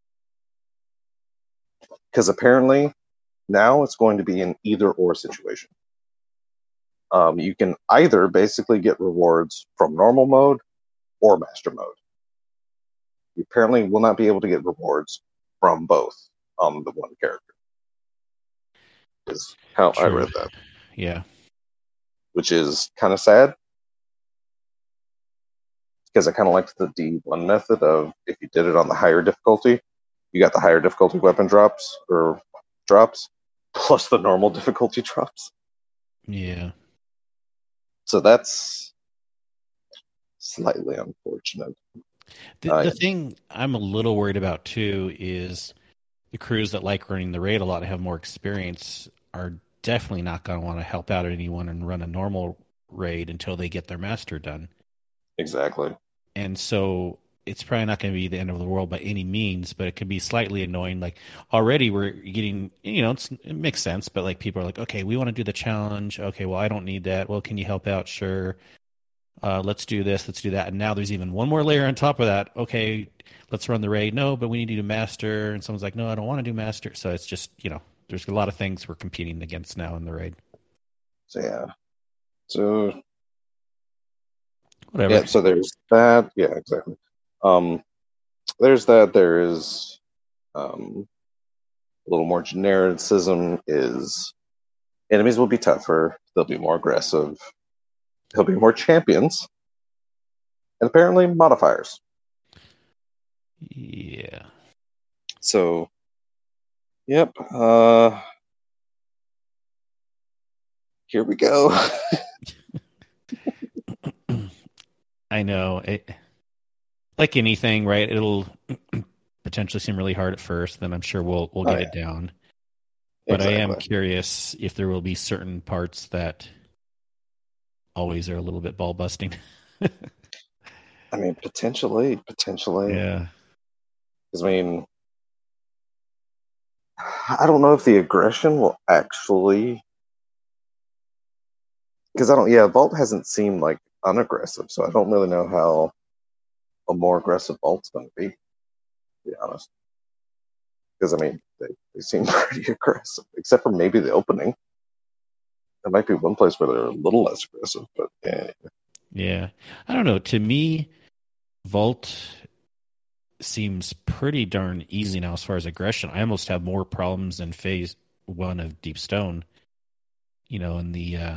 Speaker 2: Because apparently now it's going to be an either or situation. Um, you can either basically get rewards from normal mode or Master Mode. You apparently will not be able to get rewards from both on the one character. Is how True. I read that.
Speaker 1: Yeah.
Speaker 2: Which is kind of sad. Because I kind of liked the D one method of if you did it on the higher difficulty, you got the higher difficulty weapon drops or drops plus the normal difficulty drops.
Speaker 1: Yeah.
Speaker 2: So that's slightly unfortunate.
Speaker 1: The, uh, the thing I'm a little worried about too is the crews that like running the raid a lot and have more experience are definitely not going to want to help out anyone and run a normal raid until they get their master done.
Speaker 2: Exactly.
Speaker 1: And so it's probably not going to be the end of the world by any means, but it could be slightly annoying. Like already we're getting, you know, it's, it makes sense, but like people are like, okay, we want to do the challenge. Okay, well, I don't need that. Well, can you help out? Sure. Uh, let's do this. Let's do that. And now there's even one more layer on top of that. Okay, let's run the raid. No, but we need to do master. And someone's like, no, I don't want to do master. So it's just, you know, there's a lot of things we're competing against now in the raid.
Speaker 2: So yeah. So
Speaker 1: whatever.
Speaker 2: Yeah, so there's that. Yeah, exactly. Um, there's that. There is um, a little more genericism. Is enemies will be tougher. They'll be more aggressive. There'll be more champions, and apparently modifiers.
Speaker 1: Yeah.
Speaker 2: So, yep. Uh, here we go.
Speaker 1: I know it. Like anything, right? It'll potentially seem really hard at first. Then I'm sure we'll we'll get oh, yeah. it down. But exactly. I am curious if there will be certain parts that always are a little bit ball busting.
Speaker 2: I mean, potentially, potentially.
Speaker 1: Yeah.
Speaker 2: Because I mean, I don't know if the aggression will actually. Because I don't. Yeah, Vault hasn't seemed like unaggressive, so I don't really know how a more aggressive Vault's going to be. To be honest. Because I mean, they, they seem pretty aggressive, except for maybe the opening. There might be one place where they're a little less aggressive, but yeah.
Speaker 1: Yeah, I don't know. To me, Vault seems pretty darn easy now as far as aggression. I almost have more problems in Phase One of Deep Stone. You know, in the uh,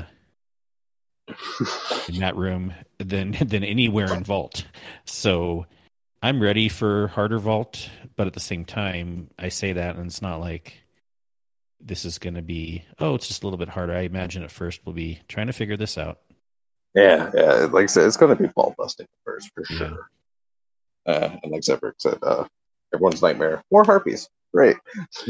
Speaker 1: in that room than than anywhere in Vault. So. I'm ready for harder Vault, but at the same time, I say that, and it's not like this is going to be, oh, it's just a little bit harder. I imagine at first we'll be trying to figure this out.
Speaker 2: Yeah, yeah. Like I said, it's going to be Vault busting at first, for
Speaker 1: yeah.
Speaker 2: sure. Uh, and like Zephyr said, uh, everyone's nightmare. More harpies. Great.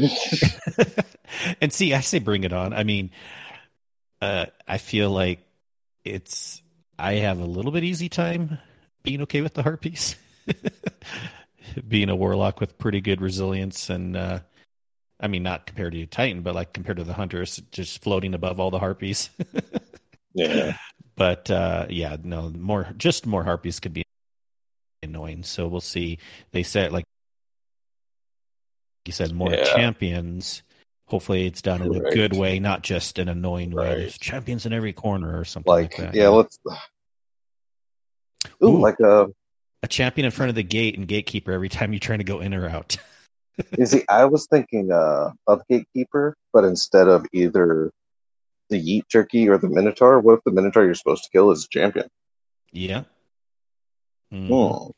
Speaker 1: And see, I say bring it on. I mean, uh, I feel like it's, I have a little bit easy time being okay with the harpies. Being a warlock with pretty good resilience and uh I mean not compared to Titan, but like compared to the hunters just floating above all the harpies.
Speaker 2: Yeah.
Speaker 1: But uh yeah, no, more just more harpies could be annoying. So we'll see. They said like you said more yeah. champions. Hopefully it's done in right. a good way, not just an annoying right. way. There's champions in every corner or something like, like that.
Speaker 2: Yeah, yeah, let's Ooh, Ooh. like a
Speaker 1: A champion in front of the gate and gatekeeper every time you're trying to go in or out.
Speaker 2: You see, I was thinking uh, of gatekeeper, but instead of either the Yeet Turkey or the Minotaur, what if the Minotaur you're supposed to kill is a champion?
Speaker 1: Yeah. Hmm.
Speaker 2: Hmm.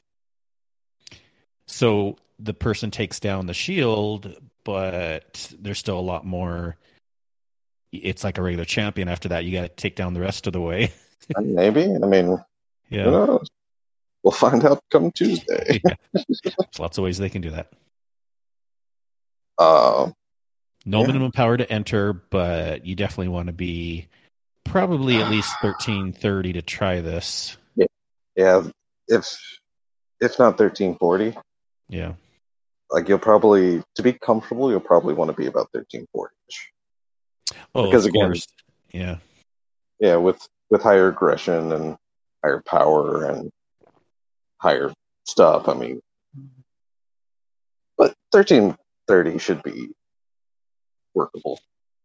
Speaker 1: So the person takes down the shield, but there's still a lot more. It's like a regular champion. After that, you got to take down the rest of the way.
Speaker 2: Maybe. I mean, who
Speaker 1: Yeah.
Speaker 2: knows? We'll find out come Tuesday.
Speaker 1: Yeah. There's lots of ways they can do that.
Speaker 2: Uh,
Speaker 1: No
Speaker 2: yeah.
Speaker 1: minimum power to enter, but you definitely want to be probably at least thirteen thirty to try this.
Speaker 2: Yeah. Yeah. If if not thirteen forty,
Speaker 1: Yeah.
Speaker 2: like you'll probably to be comfortable, you'll probably want to be about thirteen forty ish.
Speaker 1: Oh,
Speaker 2: Because
Speaker 1: of
Speaker 2: again,
Speaker 1: course. Yeah.
Speaker 2: yeah, with with higher aggression and higher power and higher stuff, I mean, but thirteen thirty should be workable.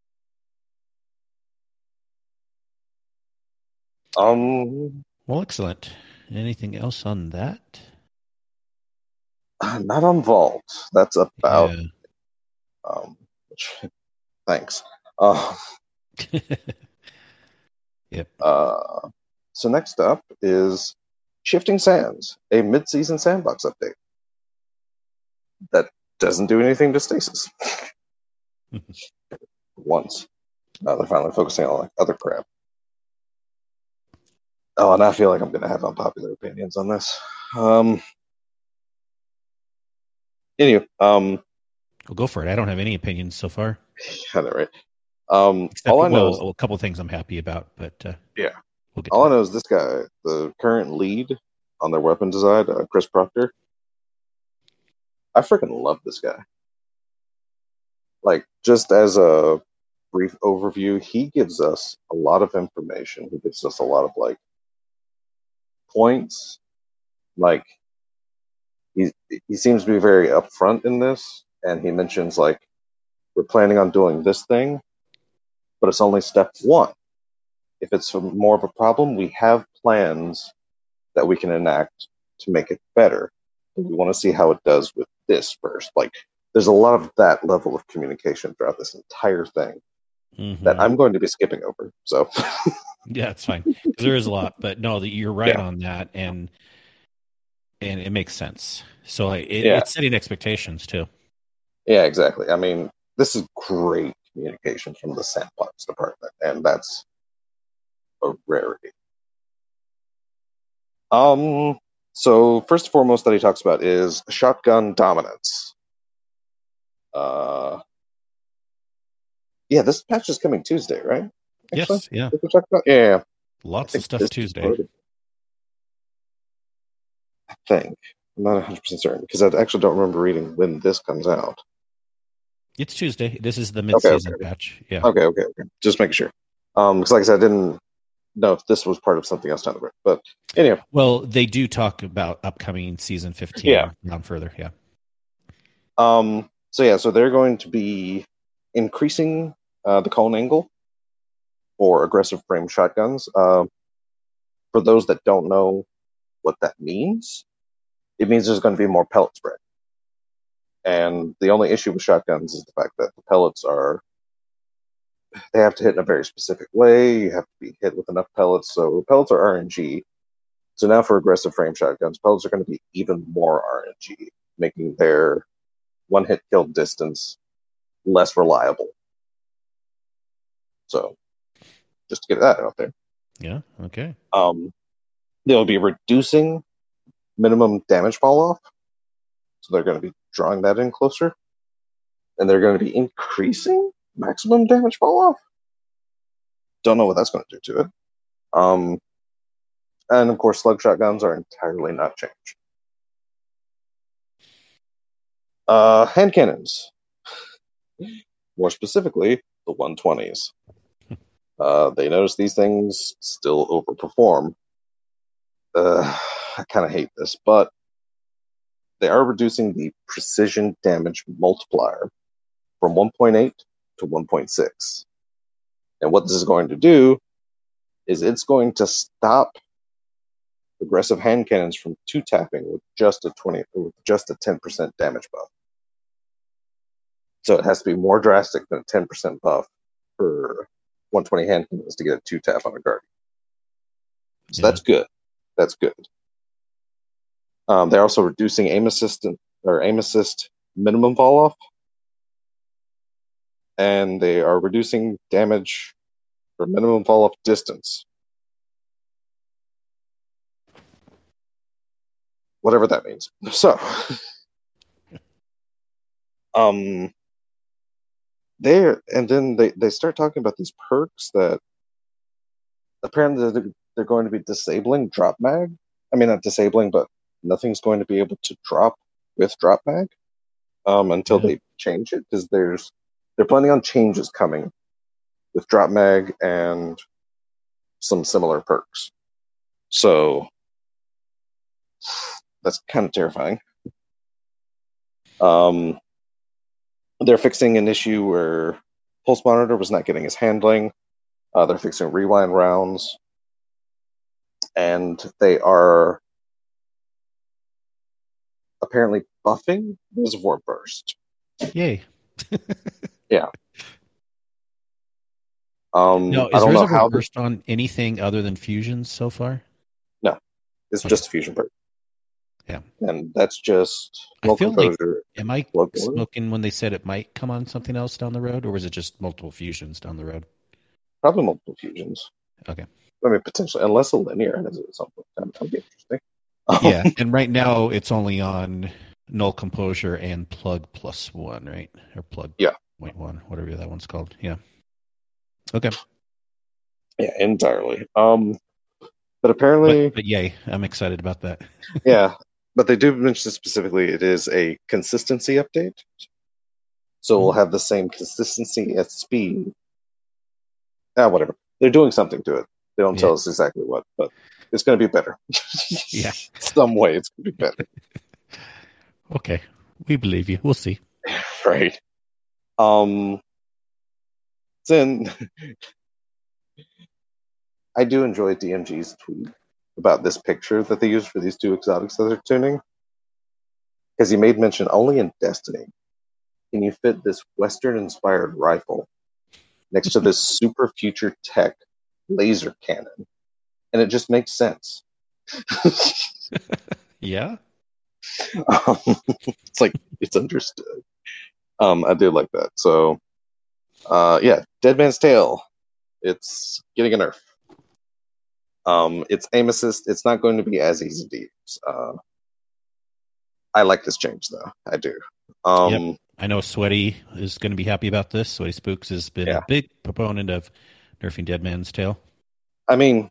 Speaker 2: Um,
Speaker 1: Well, excellent. Anything else on that?
Speaker 2: not on Vault. That's about.
Speaker 1: Yeah.
Speaker 2: Um, which, thanks. Uh,
Speaker 1: Yep.
Speaker 2: uh, so next up is Shifting Sands, a mid-season sandbox update that doesn't do anything to Stasis. Once. Now they're finally focusing on like other crap. Oh, and I feel like I'm going to have unpopular opinions on this. Um, anyway, um,
Speaker 1: Well, go for it. I don't have any opinions so far,
Speaker 2: yeah, that right. Um,
Speaker 1: except
Speaker 2: all I know is,
Speaker 1: well, a couple things I'm happy about, but uh,
Speaker 2: yeah,
Speaker 1: we'll get to
Speaker 2: all I
Speaker 1: that.
Speaker 2: know is this guy, the current lead on their weapon design, uh, Chris Proctor. I freaking love this guy. Like, just as a brief overview, he gives us a lot of information. He gives us a lot of like points. Like, he he seems to be very upfront in this, and he mentions like we're planning on doing this thing, but it's only step one. If it's more of a problem, we have plans that we can enact to make it better. We want to see how it does with this first. Like, there's a lot of that level of communication throughout this entire thing that
Speaker 1: Hmm.
Speaker 2: I'm going to be skipping over. So,
Speaker 1: Yeah, it's fine because there is a lot, but no, you're right
Speaker 2: yeah,
Speaker 1: on that, and and it makes sense. So it,
Speaker 2: yeah,
Speaker 1: it's setting expectations too.
Speaker 2: yeah, exactly. I mean, this is great communication from the sandbox department, and that's a rarity. Um, so first and foremost that he talks about is shotgun dominance. Uh, yeah, this patch is coming Tuesday, right? Actually,
Speaker 1: Yes, yeah,
Speaker 2: what we talked about? Yeah, yeah, I
Speaker 1: lots of
Speaker 2: think
Speaker 1: stuff
Speaker 2: this is
Speaker 1: Tuesday.
Speaker 2: part of the thing. I'm not one hundred percent certain because I actually don't remember reading when this comes out.
Speaker 1: It's Tuesday. This is the
Speaker 2: Okay, okay,
Speaker 1: mid-season patch. Yeah.
Speaker 2: okay, okay, okay. Just making sure. Um, because like I said, I didn't know if this was part of something else down the road. But anyway,
Speaker 1: Well, they do talk about upcoming season
Speaker 2: yeah.
Speaker 1: fifteen down further. Yeah.
Speaker 2: Um, so yeah, so they're going to be increasing uh, the cone angle for aggressive frame shotguns. Uh, for those that don't know what that means, it means there's going to be more pellet spread. And the only issue with shotguns is the fact that the pellets are they have to hit in a very specific way. You have to be hit with enough pellets. So pellets are R N G. So now for aggressive frame shotguns, pellets are going to be even more R N G, making their one hit kill distance less reliable. So just to get that out there.
Speaker 1: Yeah. Okay.
Speaker 2: Um, they'll be reducing minimum damage fall off. So they're going to be drawing that in closer. And they're going to be increasing maximum damage fall off. Don't know what that's going to do to it. Um, and of course, slug shotguns are entirely not changed. Uh, hand cannons, more specifically, the one twenties. Uh, they notice these things still overperform. Uh, I kind of hate this, but they are reducing the precision damage multiplier from one point eight to one point six. And what this is going to do is it's going to stop aggressive hand cannons from two tapping with just a twenty, with just a ten percent damage buff. So it has to be more drastic than a ten percent buff for one twenty hand cannons to get a two tap on a guardian. So
Speaker 1: Yeah.
Speaker 2: that's good. That's good. Um, they're also reducing aim assist or aim assist minimum fall off, and they are reducing damage for minimum fall off distance. Whatever that means. So, um, there, and then they, they start talking about these perks that apparently they're, they're going to be disabling drop mag. I mean, not disabling, but nothing's going to be able to drop with drop mag um, until
Speaker 1: Yeah.
Speaker 2: they change it, because there's they're planning on changes coming with drop mag and some similar perks. So that's kind of terrifying. Um, they're fixing an issue where Pulse Monitor was not getting his handling. Uh, they're fixing rewind rounds, and they are apparently buffing Reservoir Burst.
Speaker 1: Yay.
Speaker 2: Yeah. Um,
Speaker 1: No,
Speaker 2: I
Speaker 1: is
Speaker 2: don't know
Speaker 1: Reservoir
Speaker 2: how.
Speaker 1: Burst on anything other than fusions so far?
Speaker 2: No, it's
Speaker 1: Okay.
Speaker 2: just a fusion perk.
Speaker 1: Yeah.
Speaker 2: And that's just
Speaker 1: I
Speaker 2: Null
Speaker 1: feel like,
Speaker 2: Composure.
Speaker 1: am I
Speaker 2: Bloodborne.
Speaker 1: smoking when they said it might come on something else down the road, or was it just multiple fusions down the road?
Speaker 2: Probably multiple fusions.
Speaker 1: Okay.
Speaker 2: I mean, potentially, unless a linear has it at some point. That would be interesting.
Speaker 1: Yeah, and right now it's only on Null Composure and Plug Plus One, right? Or Plug
Speaker 2: Yeah.
Speaker 1: Point One, whatever that one's called. Yeah. Okay.
Speaker 2: Yeah, entirely. Um, but apparently,
Speaker 1: But, but yay, I'm excited about that.
Speaker 2: yeah. But they do mention specifically it is a consistency update. So we'll
Speaker 1: Mhm.
Speaker 2: have the same consistency at speed. Ah, whatever. They're doing something to it. They don't
Speaker 1: Yeah.
Speaker 2: tell us exactly what, but it's going to be better.
Speaker 1: Yeah.
Speaker 2: Some way it's going to be better.
Speaker 1: Okay. We believe you. We'll see.
Speaker 2: Right. Um, then I do enjoy D M G's tweet about this picture that they used for these two exotics that they're tuning. Because he made mention only in Destiny can you fit this Western inspired rifle next to this super future tech laser cannon. And it just makes sense.
Speaker 1: Yeah.
Speaker 2: Um, it's like it's understood. Um, I do like that. So, uh, yeah, Dead Man's Tale. It's getting a nerf. Um, it's aim assist. It's not going to be as easy to use. Uh, I like this change though. I do. Um,
Speaker 1: Yep. I know Sweaty is going to be happy about this. Sweaty Spooks has been
Speaker 2: Yeah.
Speaker 1: a big proponent of nerfing Dead Man's Tale.
Speaker 2: I mean,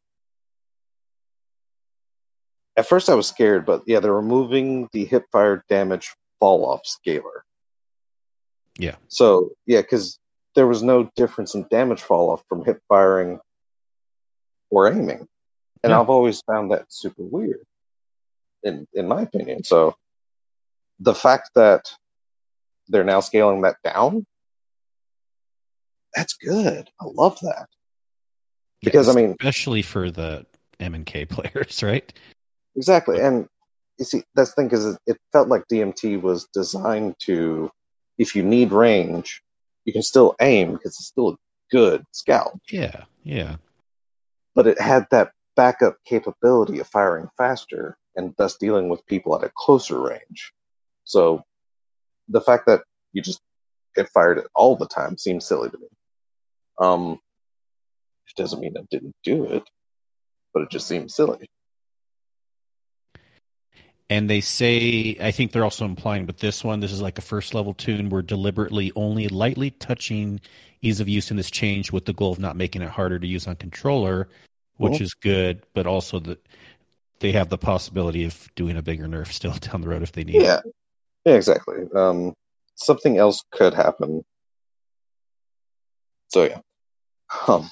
Speaker 2: at first I was scared, but yeah, they're removing the hip fire damage fall off scaler.
Speaker 1: Yeah.
Speaker 2: So yeah, because there was no difference in damage fall off from hip firing or aiming, and
Speaker 1: Yeah.
Speaker 2: I've always found that super weird, in in my opinion. So the fact that they're now scaling that down, that's good. I love that. Because,
Speaker 1: yeah,
Speaker 2: I mean,
Speaker 1: especially for the M and K players, right?
Speaker 2: exactly. And you see, that's the thing, because it felt like D M T was designed to, if you need range, you can still aim because it's still a good scout.
Speaker 1: Yeah, yeah.
Speaker 2: But it had that backup capability of firing faster and thus dealing with people at a closer range. So the fact that you just get fired it all the time seems silly to me. Um, it doesn't mean I didn't do it, but it just seems silly.
Speaker 1: And they say, I think they're also implying with this one, this is like a first level tune. We're deliberately only lightly touching ease of use in this change with the goal of not making it harder to use on controller, which
Speaker 2: Mhm.
Speaker 1: is good, but also that they have the possibility of doing a bigger nerf still down the road if they need
Speaker 2: Yeah,
Speaker 1: it.
Speaker 2: yeah, exactly. Um, something else could happen. So yeah. Um,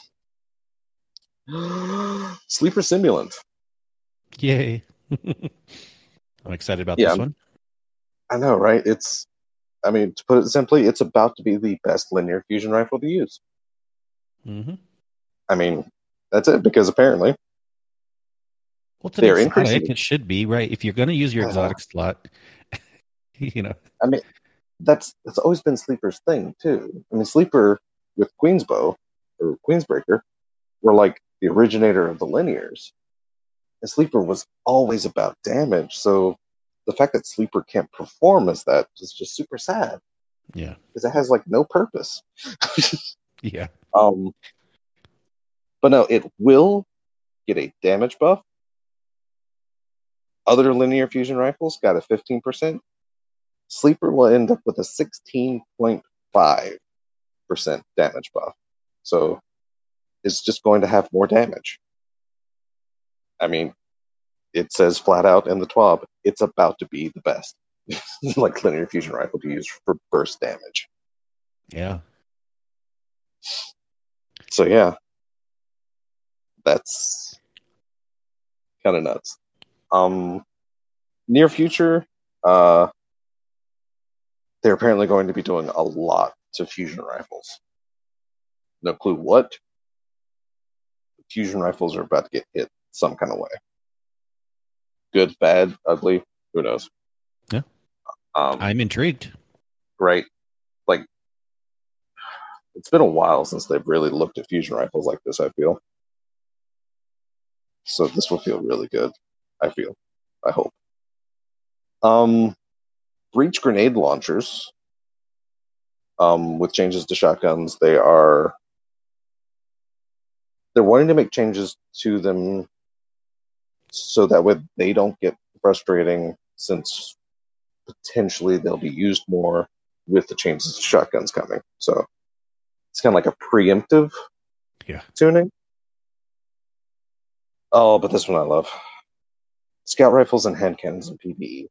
Speaker 2: Sleeper Simulant.
Speaker 1: Yay. I'm excited about
Speaker 2: Yeah,
Speaker 1: this
Speaker 2: I'm-
Speaker 1: one.
Speaker 2: I know, right? It's, I mean, to put it simply, it's about to be the best linear fusion rifle to use.
Speaker 1: Mm-hmm.
Speaker 2: I mean, that's it, because apparently
Speaker 1: Well, it's an
Speaker 2: they're
Speaker 1: exotic.
Speaker 2: increasing.
Speaker 1: It should be, right? If you're going to use your
Speaker 2: Uh,
Speaker 1: exotic slot, you know.
Speaker 2: I mean, that's that's always been Sleeper's thing too. I mean, Sleeper with Queensbow or Queensbreaker were like the originator of the linears, and Sleeper was always about damage. So the fact that Sleeper can't perform as that is just super sad
Speaker 1: Yeah.
Speaker 2: because it has like no purpose.
Speaker 1: Yeah.
Speaker 2: Um, but no, it will get a damage buff. Other linear fusion rifles got a fifteen percent. Sleeper will end up with a sixteen point five percent damage buff. So it's just going to have more damage. I mean, it says flat out in the T W A B, it's about to be the best, like linear fusion rifle to use for burst damage.
Speaker 1: Yeah.
Speaker 2: So yeah, that's kind of nuts. Um, near future, uh, they're apparently going to be doing a lot to fusion rifles. No clue what. Fusion rifles are about to get hit some kind of way. Good, bad, ugly, who knows?
Speaker 1: Yeah.
Speaker 2: Um,
Speaker 1: I'm intrigued.
Speaker 2: Right. Like, it's been a while since they've really looked at fusion rifles like this, I feel. So this will feel really good, I feel. I hope. Um, breach grenade launchers, um, with changes to shotguns, they are they're wanting to make changes to them so that way they don't get frustrating, since potentially they'll be used more with the changes to shotguns coming. So it's kind of like a preemptive
Speaker 1: Yeah.
Speaker 2: tuning. Oh, but this one I love. Scout rifles and hand cannons in PvE.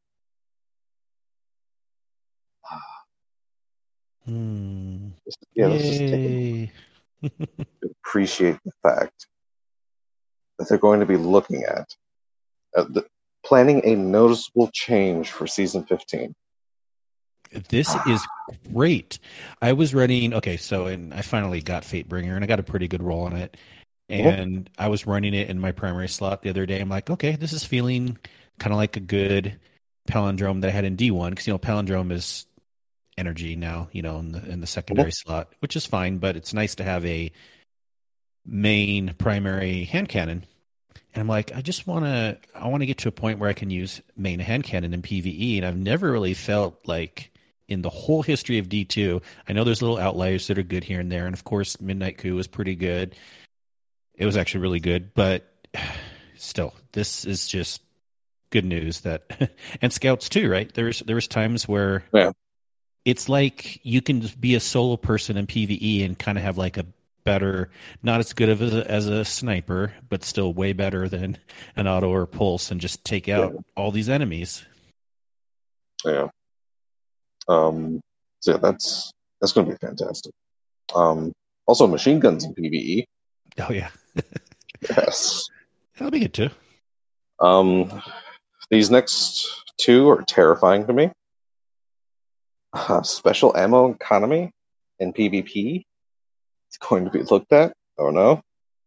Speaker 1: Hmm.
Speaker 2: Yeah, let's just take a
Speaker 1: Yay.
Speaker 2: to appreciate the fact that they're going to be looking at uh, the, planning a noticeable change for season fifteen.
Speaker 1: This is great. I was running, okay, so and I finally got Fatebringer, and I got a pretty good roll on it. And mm-hmm. I was running it in my primary slot the other day. I'm like, okay, this is feeling kind of like a good palindrome that I had in D one, because, you know, palindrome is energy now, you know, in the in the secondary mm-hmm. slot, which is fine, but it's nice to have a main primary hand cannon. And I'm like, I just want to, I want to get to a point where I can use main hand cannon in PvE, and I've never really felt like in the whole history of D two, I know there's little outliers that are good here and there, and of course Midnight Coup was pretty good. It was actually really good, but still, this is just good news that, and scouts too, right? There's there was times where
Speaker 2: yeah.
Speaker 1: it's like you can be a solo person in PvE and kind of have like a better, not as good of a, as a sniper, but still way better than an auto or pulse, and just take out
Speaker 2: yeah.
Speaker 1: all these enemies.
Speaker 2: Yeah. Um. So yeah, that's that's going to be fantastic. Um. Also, machine guns in PvE.
Speaker 1: Oh yeah.
Speaker 2: Yes.
Speaker 1: That'll be good too.
Speaker 2: Um. These next two are terrifying to me. Uh, special ammo economy in PvP. It's going to be looked at. Oh no.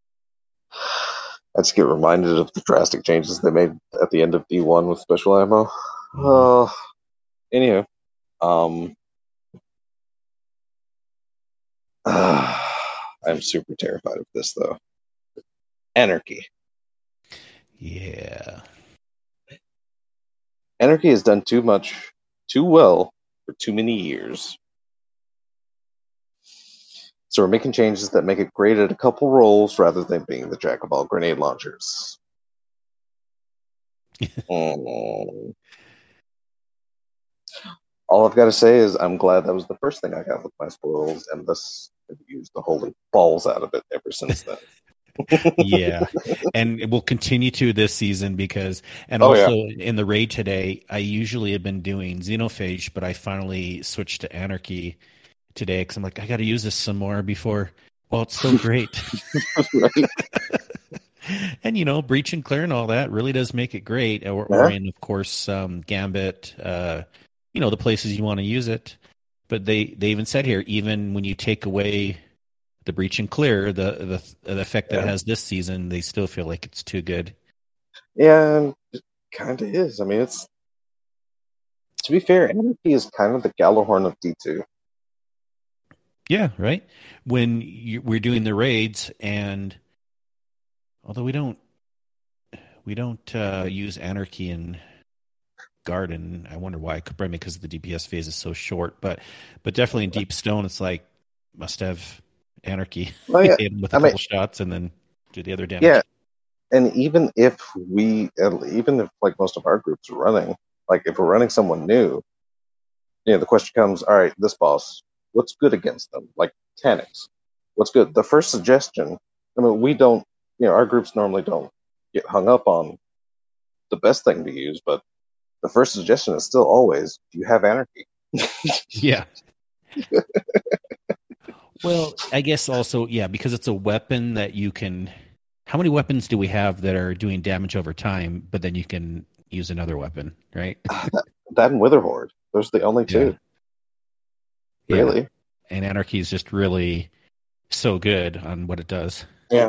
Speaker 2: I just get reminded of the drastic changes they made at the end of D one with special ammo. Mm-hmm. Uh, anywho, um, uh, I'm super terrified of this, though. Anarchy.
Speaker 1: Yeah.
Speaker 2: Anarchy has done too much, too well, for too many years. So we're making changes that make it great at a couple roles rather than being the jack of all grenade launchers. mm. All I've got to say is I'm glad that was the first thing I got with my spoils, and this have used the holy balls out of it ever since then.
Speaker 1: Yeah, and it will continue to this season because, and oh, also yeah. in the raid today, I usually have been doing Xenophage, but I finally switched to Anarchy today because I'm like, I got to use this some more before. Well, it's still great. And, you know, Breach and Clear and all that really does make it great. Or, yeah. or in, of course, um, Gambit, uh, you know, the places you want to use it. But they, they even said here, even when you take away the Breach and Clear, the the, the effect that yeah. it has this season, they still feel like it's too good.
Speaker 2: Yeah, it kind of is. I mean, it's, to be fair, Anarchy is kind of the Gjallarhorn of D two.
Speaker 1: Yeah, right? When you, we're doing the raids, and although we don't we don't uh, use Anarchy in Garden. I wonder why. Probably because the D P S phase is so short. But but definitely in Deep Stone, it's like must have Anarchy.
Speaker 2: Oh yeah,
Speaker 1: Hit him with a
Speaker 2: I mean,
Speaker 1: couple shots and then do the other damage.
Speaker 2: yeah, and even if we, even if like most of our groups are running, like if we're running someone new, you know, the question comes, all right, this boss, what's good against them? Like Tanix, what's good? The first suggestion, I mean, we don't, you know, our groups normally don't get hung up on the best thing to use, but the first suggestion is still always, do you have Anarchy?
Speaker 1: Yeah. Well, I guess also, yeah, because it's a weapon that you can. How many weapons do we have that are doing damage over time, but then you can use another weapon, right?
Speaker 2: that, that and Witherhoard, those are the only two.
Speaker 1: Yeah.
Speaker 2: Really?
Speaker 1: Yeah. And Anarchy is just really so good on what it does.
Speaker 2: Yeah.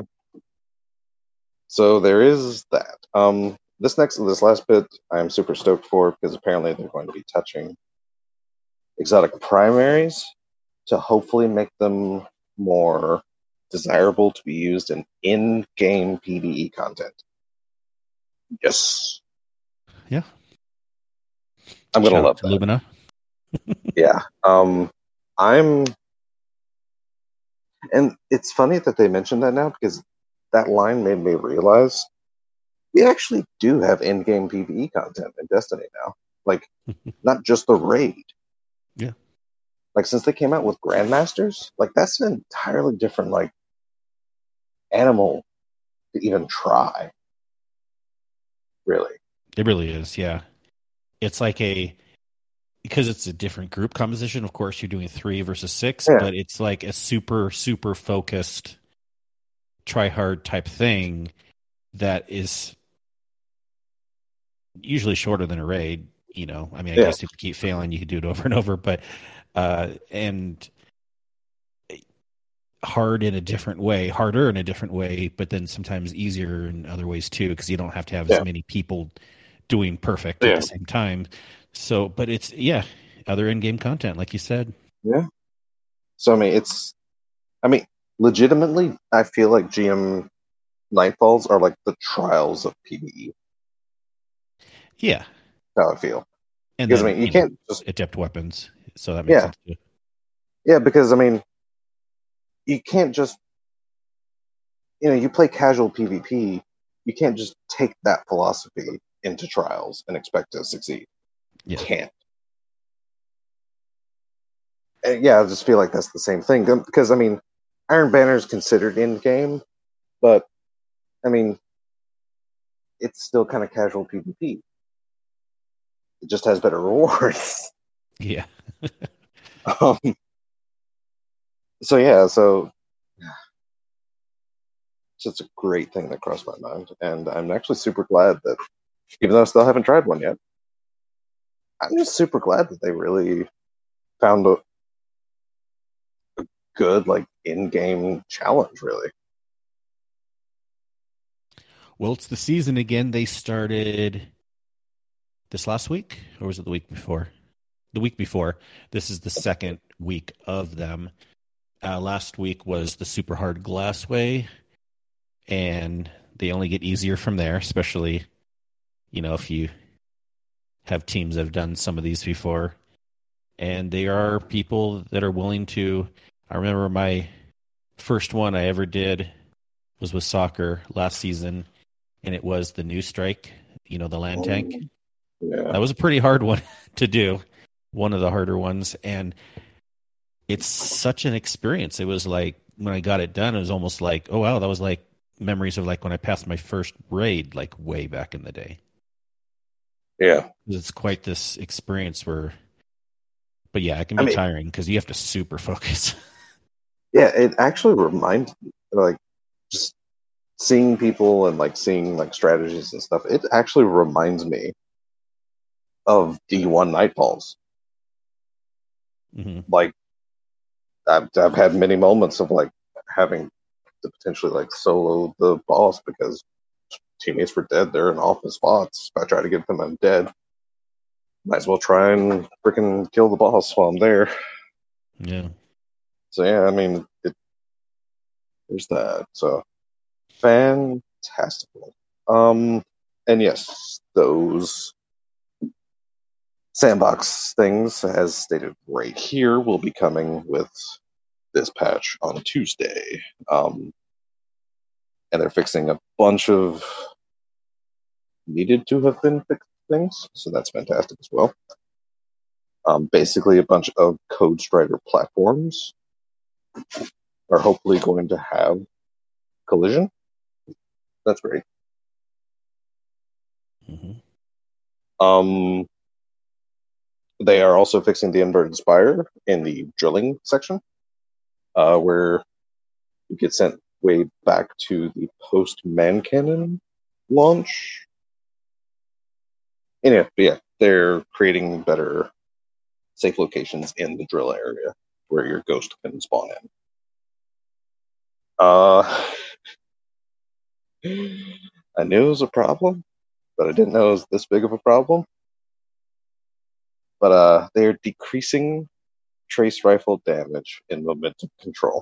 Speaker 2: So there is that. Um, this next, this last bit, I'm super stoked for because apparently they're going to be touching exotic primaries to hopefully make them more desirable to be used in in-game PvE content. Yes.
Speaker 1: Yeah.
Speaker 2: I'm gonna
Speaker 1: Shout
Speaker 2: love
Speaker 1: out to
Speaker 2: that.
Speaker 1: Lumina.
Speaker 2: Yeah. Um, I'm, and it's funny that they mentioned that now because that line made me realize we actually do have in-game PvE content in Destiny now. Like, not just the raid.
Speaker 1: Yeah.
Speaker 2: Like, since they came out with Grandmasters, like, that's an entirely different, like, animal to even try. Really.
Speaker 1: It really is, yeah. It's like a because it's a different group composition, of course you're doing three versus six,
Speaker 2: Yeah.
Speaker 1: but it's like a super, super focused try hard type thing that is usually shorter than a raid. You know, I mean, I
Speaker 2: Yeah.
Speaker 1: guess if you keep failing, you can do it over and over, but uh, and hard in a different way, harder in a different way, but then sometimes easier in other ways too, because you don't have to have
Speaker 2: Yeah.
Speaker 1: as many people doing perfect
Speaker 2: Yeah.
Speaker 1: at the same time. So, but it's yeah, other in-game content, like you said.
Speaker 2: Yeah. So I mean, it's, I mean, legitimately, I feel like G M Nightfalls are like the trials of PvE.
Speaker 1: Yeah,
Speaker 2: How I feel.
Speaker 1: and
Speaker 2: Because I
Speaker 1: then
Speaker 2: mean, you
Speaker 1: you know,
Speaker 2: can't just,
Speaker 1: adept weapons, so that makes
Speaker 2: yeah,
Speaker 1: sense too.
Speaker 2: yeah. Because I mean, you can't just, you know, you play casual PvP. You can't just take that philosophy into trials and expect to succeed. You
Speaker 1: Yeah,
Speaker 2: can't. And yeah, I just feel like that's the same thing. Because I mean, Iron Banner is considered in game, but I mean, it's still kind of casual PvP. It just has better rewards.
Speaker 1: yeah.
Speaker 2: um, so yeah, so it's just a great thing that crossed my mind, and I'm actually super glad that, even though I still haven't tried one yet, I'm just super glad that they really found a, a good like in-game challenge. Really,
Speaker 1: Well, it's the season again. They started this last week, or was it the week before? The week before. This is the second week of them. Uh, last week was the super hard glassway, and they only get easier from there, especially, you know, if you have teams that have done some of these before. And there are people that are willing to. I remember my first one I ever did was with soccer last season, and it was the new strike, you know, the land tank.
Speaker 2: yeah,
Speaker 1: That was a pretty hard one to do, one of the harder ones. And it's such an experience. It was like when I got it done, it was almost like, oh wow, that was like memories of like when I passed my first raid, like way back in the day.
Speaker 2: yeah.
Speaker 1: It's quite this experience where, but yeah, it can
Speaker 2: I
Speaker 1: be
Speaker 2: mean,
Speaker 1: tiring because you have to super focus.
Speaker 2: yeah. It actually reminds me, like, just seeing people and like seeing like strategies and stuff. It actually reminds me of D one Nightfalls.
Speaker 1: Mm-hmm.
Speaker 2: Like, I've I've had many moments of like having to potentially like solo the boss because teammates were dead. They're in awful spots. If I try to get them, I'm dead. Might as well try and freaking kill the boss while I'm there.
Speaker 1: Yeah.
Speaker 2: So yeah, I mean, it, there's that. So fantastical. Um, and yes, those sandbox things, as stated right here, will be coming with this patch on Tuesday. Um, and they're fixing a bunch of needed to have been fixed things, so that's fantastic as well. Um, basically, a bunch of Code Strider platforms are hopefully going to have collision. That's great.
Speaker 1: Mm-hmm.
Speaker 2: Um, they are also fixing the inverted spire in the drilling section, uh, where you get sent way back to the post-Man Cannon launch. Anyway, yeah, they're creating better safe locations in the drill area where your ghost can spawn in. Uh, I knew it was a problem, but I didn't know it was this big of a problem. But uh, they're decreasing trace rifle damage in momentum control.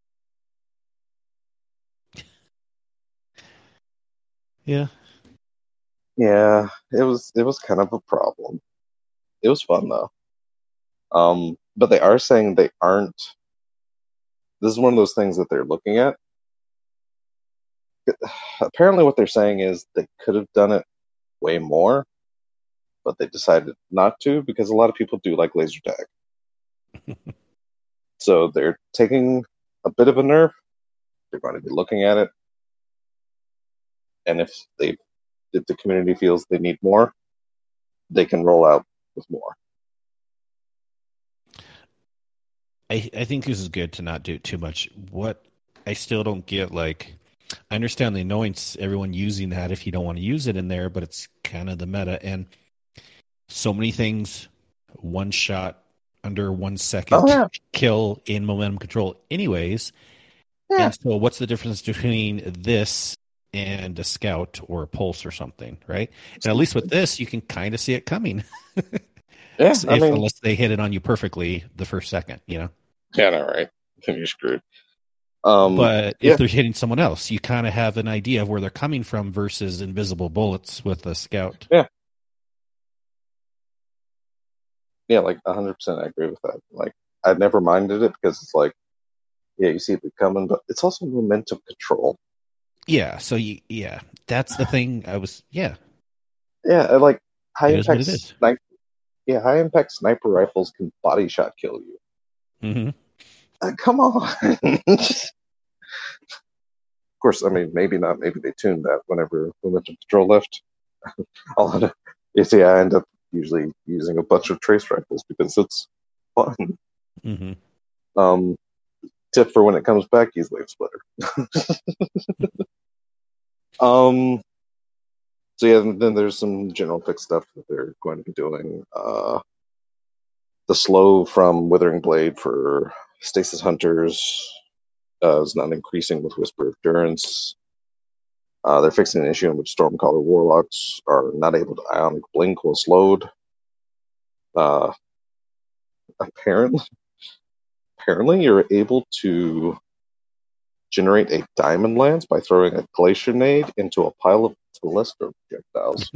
Speaker 1: Yeah.
Speaker 2: Yeah, it was it was kind of a problem. It was fun though. Um, but they are saying they aren't. This is one of those things that they're looking at. Apparently, what they're saying is they could have done it way more, but they decided not to because a lot of people do like laser tag. So they're taking a bit of a nerf. They're going to be looking at it, and if they, if the community feels they need more, they can roll out with more.
Speaker 1: I I think this is good to not do too much. What I still don't get, like, I understand the annoyance everyone using that if you don't want to use it in there, but it's kind of the meta, and so many things one shot under one second
Speaker 2: Oh, yeah.
Speaker 1: kill in momentum control anyways.
Speaker 2: Yeah.
Speaker 1: And so what's the difference between this and a scout or a pulse or something, right? And at least with this, you can kind of see it coming.
Speaker 2: Yeah,
Speaker 1: if,
Speaker 2: I mean,
Speaker 1: unless they hit it on you perfectly the first second, you know?
Speaker 2: yeah, no, right. Then you're screwed. Um,
Speaker 1: but
Speaker 2: yeah.
Speaker 1: if they're hitting someone else, you kind of have an idea of where they're coming from versus invisible bullets with a scout.
Speaker 2: Yeah. Yeah, like one hundred percent I agree with that. Like, I've never minded it because it's like, yeah, you see it coming, but it's also momentum control.
Speaker 1: Yeah, so you, yeah, that's the thing. I was, yeah.
Speaker 2: Yeah, like, high
Speaker 1: It is what
Speaker 2: impact
Speaker 1: it is.
Speaker 2: sniper, yeah, high impact sniper rifles can body shot kill you.
Speaker 1: Mm-hmm.
Speaker 2: Uh, come on. Of course, I mean, maybe not. Maybe they tuned that whenever momentum control left. I'll, you see, I end up usually using a bunch of trace rifles because it's fun.
Speaker 1: Mm-hmm.
Speaker 2: Um, tip for when it comes back, use Wave Splitter. um, so yeah, then there's some general fix stuff that they're going to be doing. Uh, the slow from Withering Blade for Stasis Hunters uh, is not increasing with Whisper of Durance. Uh, they're fixing an issue in which Stormcaller Warlocks are not able to Ionic Blink while slowed. Uh, apparently, apparently, you're able to generate a Diamond Lance by throwing a Glacier Nade into a pile of Telestra projectiles.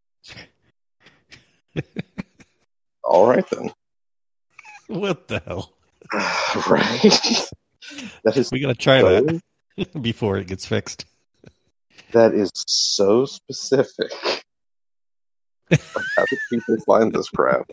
Speaker 2: All right, then.
Speaker 1: What the hell?
Speaker 2: Right? That is
Speaker 1: we got to try
Speaker 2: so,
Speaker 1: that before it gets fixed.
Speaker 2: That is so specific. Like, how do people find this crap?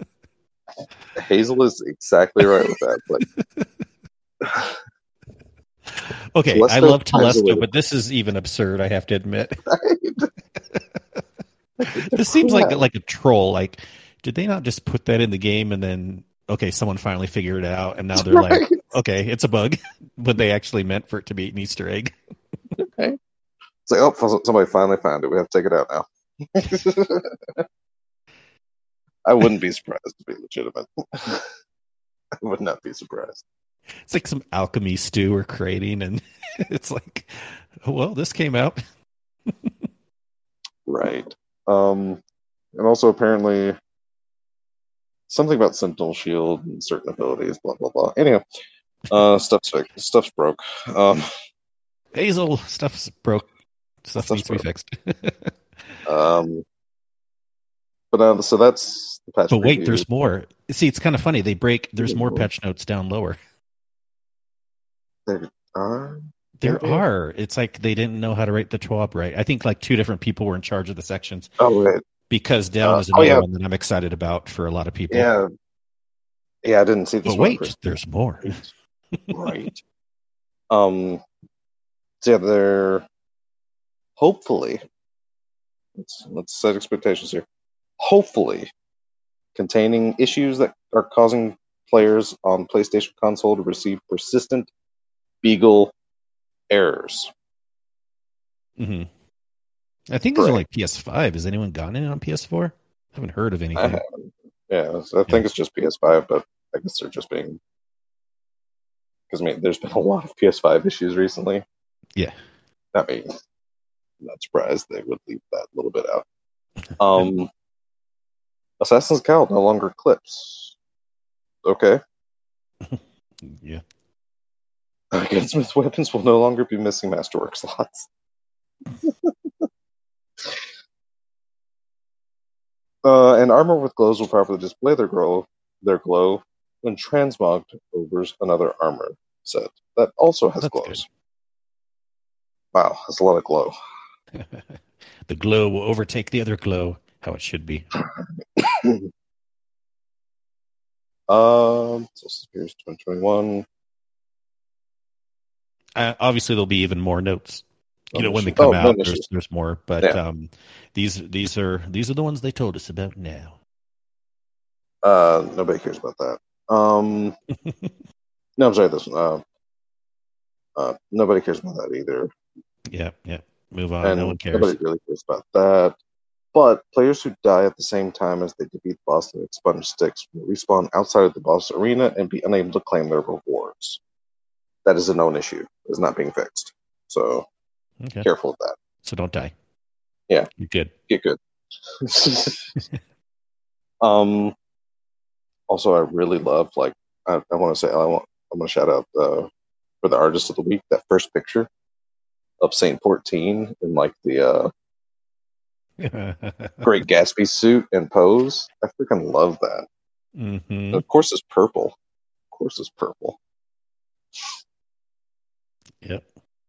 Speaker 2: Hazel is exactly right with that. But
Speaker 1: okay,
Speaker 2: Telesto
Speaker 1: I love
Speaker 2: finds a way
Speaker 1: Telesto,
Speaker 2: to-
Speaker 1: but this is even absurd, I have to admit.
Speaker 2: Right?
Speaker 1: This seems like like a troll. Like, did they not just put that in the game and then, okay, someone finally figured it out, and now they're
Speaker 2: Right.
Speaker 1: like, okay, it's a bug, but they actually meant for it to be an Easter egg.
Speaker 2: Okay. It's like, oh, somebody finally found it. We have to take it out now. I wouldn't be surprised to be legitimate. I would not be surprised.
Speaker 1: It's like some alchemy stew we're creating, and it's like, well, this came out.
Speaker 2: Right. Um, and also apparently something about Sentinel Shield and certain abilities, blah blah blah. Anyhow, uh, stuff's fixed. Stuff's broke. Um,
Speaker 1: Hazel, stuff's broke. Stuff
Speaker 2: Stuff's
Speaker 1: needs to be fixed.
Speaker 2: um, but uh, so that's the patch
Speaker 1: But wait,
Speaker 2: preview.
Speaker 1: there's more. See, it's kind of funny. They break. There's more patch notes down lower.
Speaker 2: There are.
Speaker 1: There are. It's like they didn't know how to write the T W A B right. I think like two different people were in charge of the sections.
Speaker 2: Oh, wait.
Speaker 1: Because down
Speaker 2: Uh,
Speaker 1: is another
Speaker 2: oh, yeah.
Speaker 1: one that I'm excited about for a lot of people.
Speaker 2: Yeah. Yeah, I didn't see this
Speaker 1: but
Speaker 2: one.
Speaker 1: Wait, first. There's more.
Speaker 2: Right. Um. So yeah, they're hopefully. Let's let's set expectations here. Hopefully, containing issues that are causing players on PlayStation console to receive persistent Beagle errors.
Speaker 1: Mm-hmm. I think these are like P S five. Has anyone gotten it on P S four? I haven't heard of anything.
Speaker 2: I yeah, so I think yeah. it's just P S five, but I guess they're just being because I mean, there's been a lot of P S five issues recently.
Speaker 1: Yeah,
Speaker 2: I mean, I'm not surprised they would leave that a little bit out. Um, Assassin's Cowl no longer clips. Okay.
Speaker 1: Yeah.
Speaker 2: Gunsmith weapons will no longer be missing masterwork slots. uh, and armor with glows will properly display their glow, their glow when transmogged over another armor set that also has
Speaker 1: That's
Speaker 2: glows.
Speaker 1: Good.
Speaker 2: Wow, that's a lot of glow.
Speaker 1: The glow will overtake the other glow, how it should be.
Speaker 2: um, so here's twenty twenty-one.
Speaker 1: Uh, obviously, there'll be even more notes. You
Speaker 2: no
Speaker 1: know, when they
Speaker 2: issues.
Speaker 1: come
Speaker 2: oh,
Speaker 1: out,
Speaker 2: no
Speaker 1: there's, there's more. But yeah. um, these these are these are the ones they told us about now.
Speaker 2: Uh, nobody cares about that. Um, no, I'm sorry. This one. Uh, uh, nobody cares about that either.
Speaker 1: Yeah, yeah. Move on.
Speaker 2: And
Speaker 1: no one cares.
Speaker 2: Nobody really cares about that. But players who die at the same time as they defeat the boss and expunge sticks will respawn outside of the boss arena and be unable to claim their rewards. That is a known issue. It's not being fixed. So
Speaker 1: okay.
Speaker 2: Careful with that.
Speaker 1: So don't die.
Speaker 2: Yeah.
Speaker 1: You're good.
Speaker 2: Get good. um. Also, I really love, like, I, I want to say, I want, I'm going to shout out uh, for the artist of the week, that first picture of Saint fourteen in, like, the uh, Great Gatsby suit and pose. I freaking love that.
Speaker 1: Mm-hmm.
Speaker 2: Of course, it's purple. Of course, it's purple.
Speaker 1: Yep.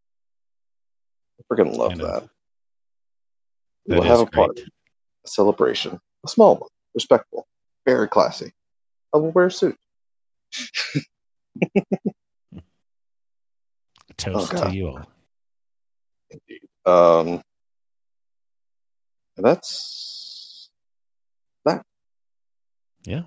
Speaker 2: I freaking love that.
Speaker 1: that
Speaker 2: we'll have a party, a celebration, a small one, respectful, very classy. I will wear a suit.
Speaker 1: Toast oh, to you all.
Speaker 2: Indeed. Um, and that's that.
Speaker 1: Yeah.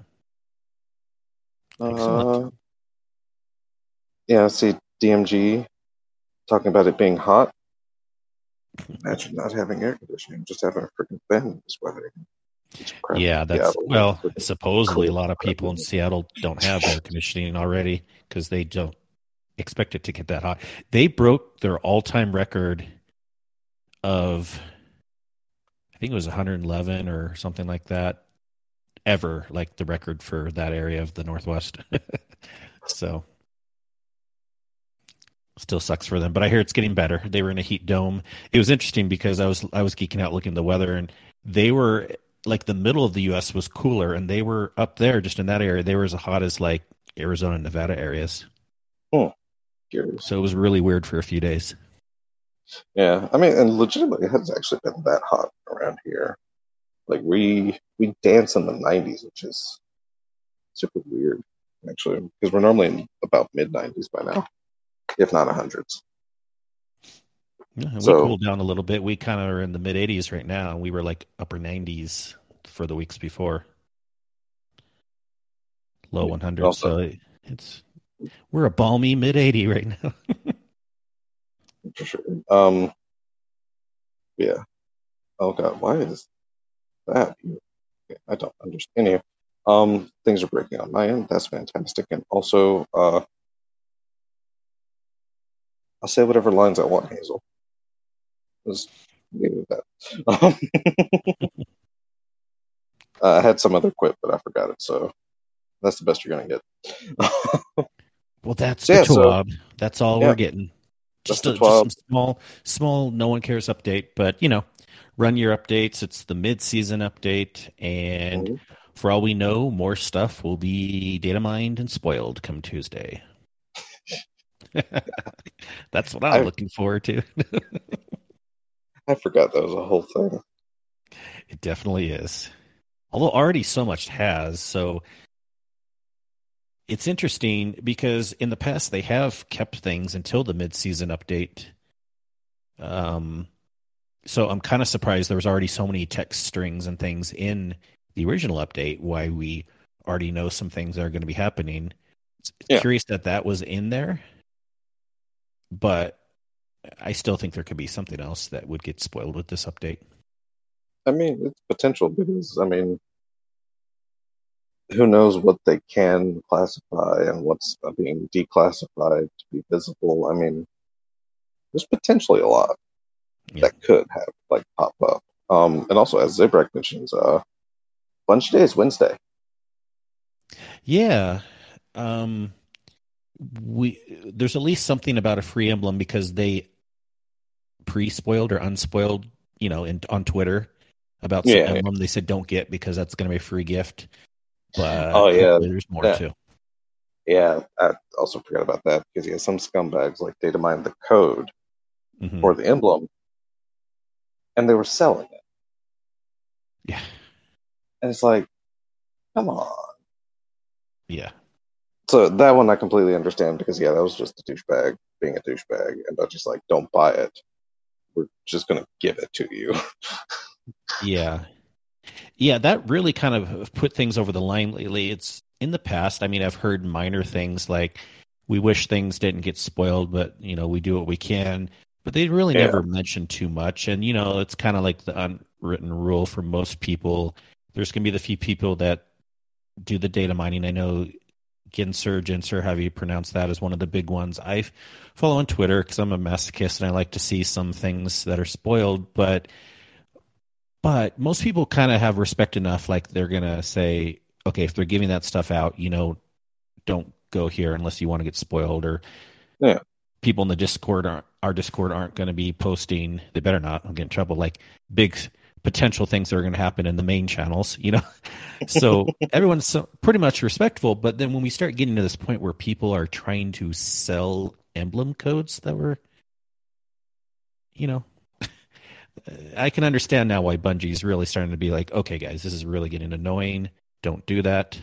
Speaker 2: Uh, yeah, see D M G talking about it being hot. Imagine not having air conditioning, just having a freaking fan in this weather.
Speaker 1: Yeah, that's yeah, well. Supposedly, cool. A lot of people in Seattle don't have air conditioning already because they don't expect it to get that hot. They broke their all-time record of, I think it was one hundred eleven or something like that, ever. Like the record for that area of the Northwest. So, still sucks for them, but I hear it's getting better. They were in a heat dome. It was interesting because I was I was geeking out looking at the weather, and they were. Like the middle of the U S was cooler, and they were up there just in that area. They were as hot as like Arizona and Nevada areas.
Speaker 2: Hmm.
Speaker 1: So it was really weird for a few days.
Speaker 2: Yeah, I mean, and legitimately, it has actually been that hot around here. Like we we dance in the nineties, which is super weird, actually, because we're normally in about mid nineties by now, if not hundreds.
Speaker 1: Yeah, we
Speaker 2: so,
Speaker 1: cooled down a little bit. We kind of are in the mid eighties right now. We were like upper nineties for the weeks before, low one hundred.
Speaker 2: Also,
Speaker 1: so it's we're a balmy mid eighty right now.
Speaker 2: For sure. Um. Yeah. Oh God, why is that? I don't understand you. Um, things are breaking on my end. That's fantastic, and also, uh, I'll say whatever lines I want, Hazel. Just leave it at that. Um, uh, I had some other quip, but I forgot it, so that's the best you're gonna get.
Speaker 1: Well, that's
Speaker 2: so,
Speaker 1: the
Speaker 2: yeah,
Speaker 1: T W A B.
Speaker 2: So,
Speaker 1: that's all
Speaker 2: yeah.
Speaker 1: we're getting.
Speaker 2: That's
Speaker 1: Just
Speaker 2: the
Speaker 1: a, just
Speaker 2: twelve.
Speaker 1: some small, small, no one cares update. But, you know, run your updates. It's the mid-season update. And
Speaker 2: Mhm.
Speaker 1: for all we know, more stuff will be data mined and spoiled come Tuesday. That's what I'm
Speaker 2: I
Speaker 1: looking forward to.
Speaker 2: I forgot that was a whole thing.
Speaker 1: It definitely is. Although already so much has. So it's interesting because in the past they have kept things until the mid-season update. Um, so I'm kind of surprised there was already so many text strings and things in the original update. Why we already know some things that are going to be happening.
Speaker 2: Yeah.
Speaker 1: Curious that that was in there, but I still think there could be something else that would get spoiled with this update.
Speaker 2: I mean, it's potential because I mean, who knows what they can classify and what's being declassified to be visible. I mean, there's potentially a lot
Speaker 1: Yeah,
Speaker 2: that could have like pop up. Um, and also, as Zebrak mentions, uh, Bunch Day is Wednesday.
Speaker 1: yeah. Um, we there's at least something about a free emblem because they pre-spoiled or unspoiled, you know, in, on Twitter about some
Speaker 2: Yeah.
Speaker 1: emblem they said don't get because that's going to be a free gift.
Speaker 2: Oh
Speaker 1: But
Speaker 2: yeah.
Speaker 1: hopefully there's more
Speaker 2: Yeah.
Speaker 1: too.
Speaker 2: Yeah. I also forgot about that because yeah, some scumbags like data mined the code
Speaker 1: Mm-hmm.
Speaker 2: for the emblem, and they were selling it.
Speaker 1: Yeah,
Speaker 2: And it's like, come on.
Speaker 1: yeah,
Speaker 2: So that one I completely understand because yeah, that was just a douchebag being a douchebag, and they're just like, don't buy it. We're just gonna give it to you.
Speaker 1: yeah, yeah. That really kind of put things over the line lately. It's in the past. I mean, I've heard minor things like we wish things didn't get spoiled, but you know, we do what we can. But they really
Speaker 2: Yeah.
Speaker 1: never mention too much. And you know, it's kind of like the unwritten rule for most people. There's going to be the few people that do the data mining. I know Ginser, Ginser, however you pronounce that, is one of the big ones. I follow on Twitter because I'm a masochist and I like to see some things that are spoiled. But but most people kind of have respect enough, like they're gonna say, okay, if they're giving that stuff out, you know, don't go here unless you want to get spoiled. Or
Speaker 2: Yeah.
Speaker 1: people in the Discord aren't, our Discord aren't going to be posting. They better not. I'll get in trouble. Like big potential things that are going to happen in the main channels, you know. So everyone's so, pretty much respectful. But then when we start getting to this point where people are trying to sell emblem codes that were, you know, I can understand now why Bungie's really starting to be like, okay, guys, this is really getting annoying. Don't do that.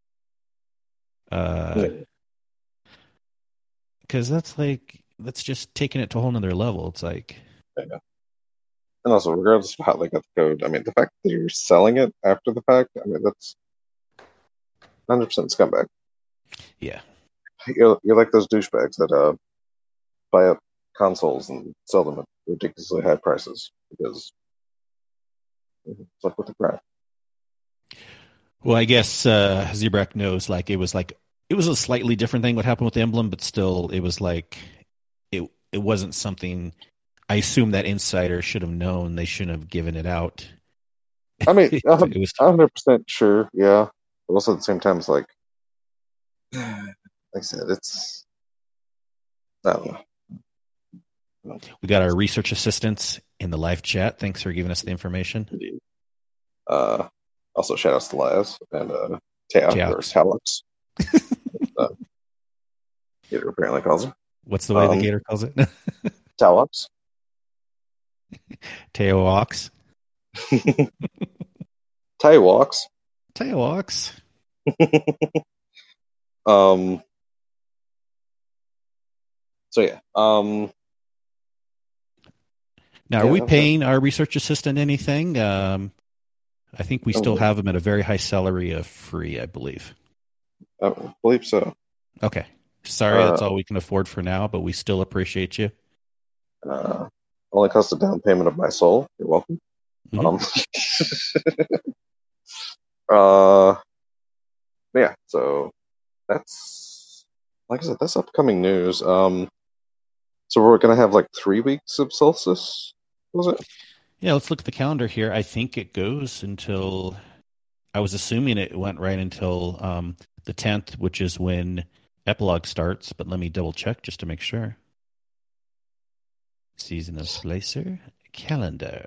Speaker 1: Uh,
Speaker 2: Yeah.
Speaker 1: because that's like that's just taking it to a whole nother level. It's like,
Speaker 2: Yeah. And also, regardless of how they got the code, I mean, the fact that you're selling it after the fact, I mean, that's one hundred percent scumbag.
Speaker 1: yeah,
Speaker 2: You're, you're like those douchebags that uh, buy up consoles and sell them at ridiculously high prices because it's like with the crap.
Speaker 1: well, I guess uh, Zebrak knows. Like, it was like it was a slightly different thing what happened with the emblem, but still, it was like it it wasn't something. I assume that insider should have known. They shouldn't have given it out.
Speaker 2: I mean,
Speaker 1: it
Speaker 2: I'm
Speaker 1: was
Speaker 2: one hundred percent sure, yeah. But also at the same time, it's like, like I said, it's, I don't know.
Speaker 1: we got our research assistants in the live chat. Thanks for giving us the information.
Speaker 2: Indeed. Uh, also, shout outs to Laz and uh, Tao, or
Speaker 1: Teox.
Speaker 2: Talux. uh, Gator apparently calls him.
Speaker 1: What's the way
Speaker 2: Um,
Speaker 1: the Gator calls it?
Speaker 2: Talux.
Speaker 1: Teox.
Speaker 2: Taiwalks.
Speaker 1: Teox.
Speaker 2: um. So yeah. Um.
Speaker 1: Now, are
Speaker 2: Yeah,
Speaker 1: we
Speaker 2: that's it.
Speaker 1: paying our research assistant anything? Um, I think we still
Speaker 2: Oh.
Speaker 1: have him at a very high salary of free, I believe.
Speaker 2: I believe so.
Speaker 1: Okay. Sorry,
Speaker 2: Uh,
Speaker 1: that's all we can afford for now, but we still appreciate you.
Speaker 2: Uh, only cost a down payment of my soul. You're welcome.
Speaker 1: Mhm.
Speaker 2: Um. uh. Yeah. So that's, like I said, that's upcoming news. Um. So we're gonna have like three weeks of Solstice. Was it?
Speaker 1: Yeah, let's look at the calendar here. I think it goes until, I was assuming it went right until um, the tenth, which is when Epilogue starts, but let me double check just to make sure. Season of Splicer calendar.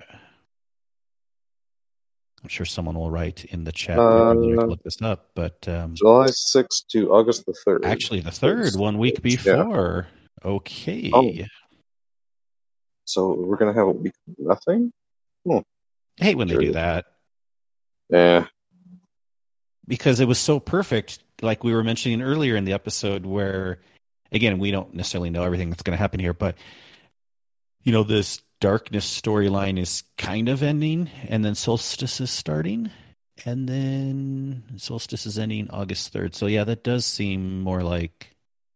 Speaker 1: I'm sure someone will write in the chat. I probably have to
Speaker 2: Uh,
Speaker 1: look this up, but um,
Speaker 2: July sixth to August the third.
Speaker 1: actually, the third, one week
Speaker 2: Yeah.
Speaker 1: before.
Speaker 2: Oh,
Speaker 1: Okay.
Speaker 2: so we're gonna have a week of nothing. Hmm.
Speaker 1: I hate when they do
Speaker 2: Curious.
Speaker 1: that
Speaker 2: Yeah.
Speaker 1: because it was so perfect, like we were mentioning earlier in the episode, where, again, we don't necessarily know everything that's going to happen here, but, you know, this darkness storyline is kind of ending, and then Solstice is starting, and then Solstice is ending August third. So, yeah, that does seem more like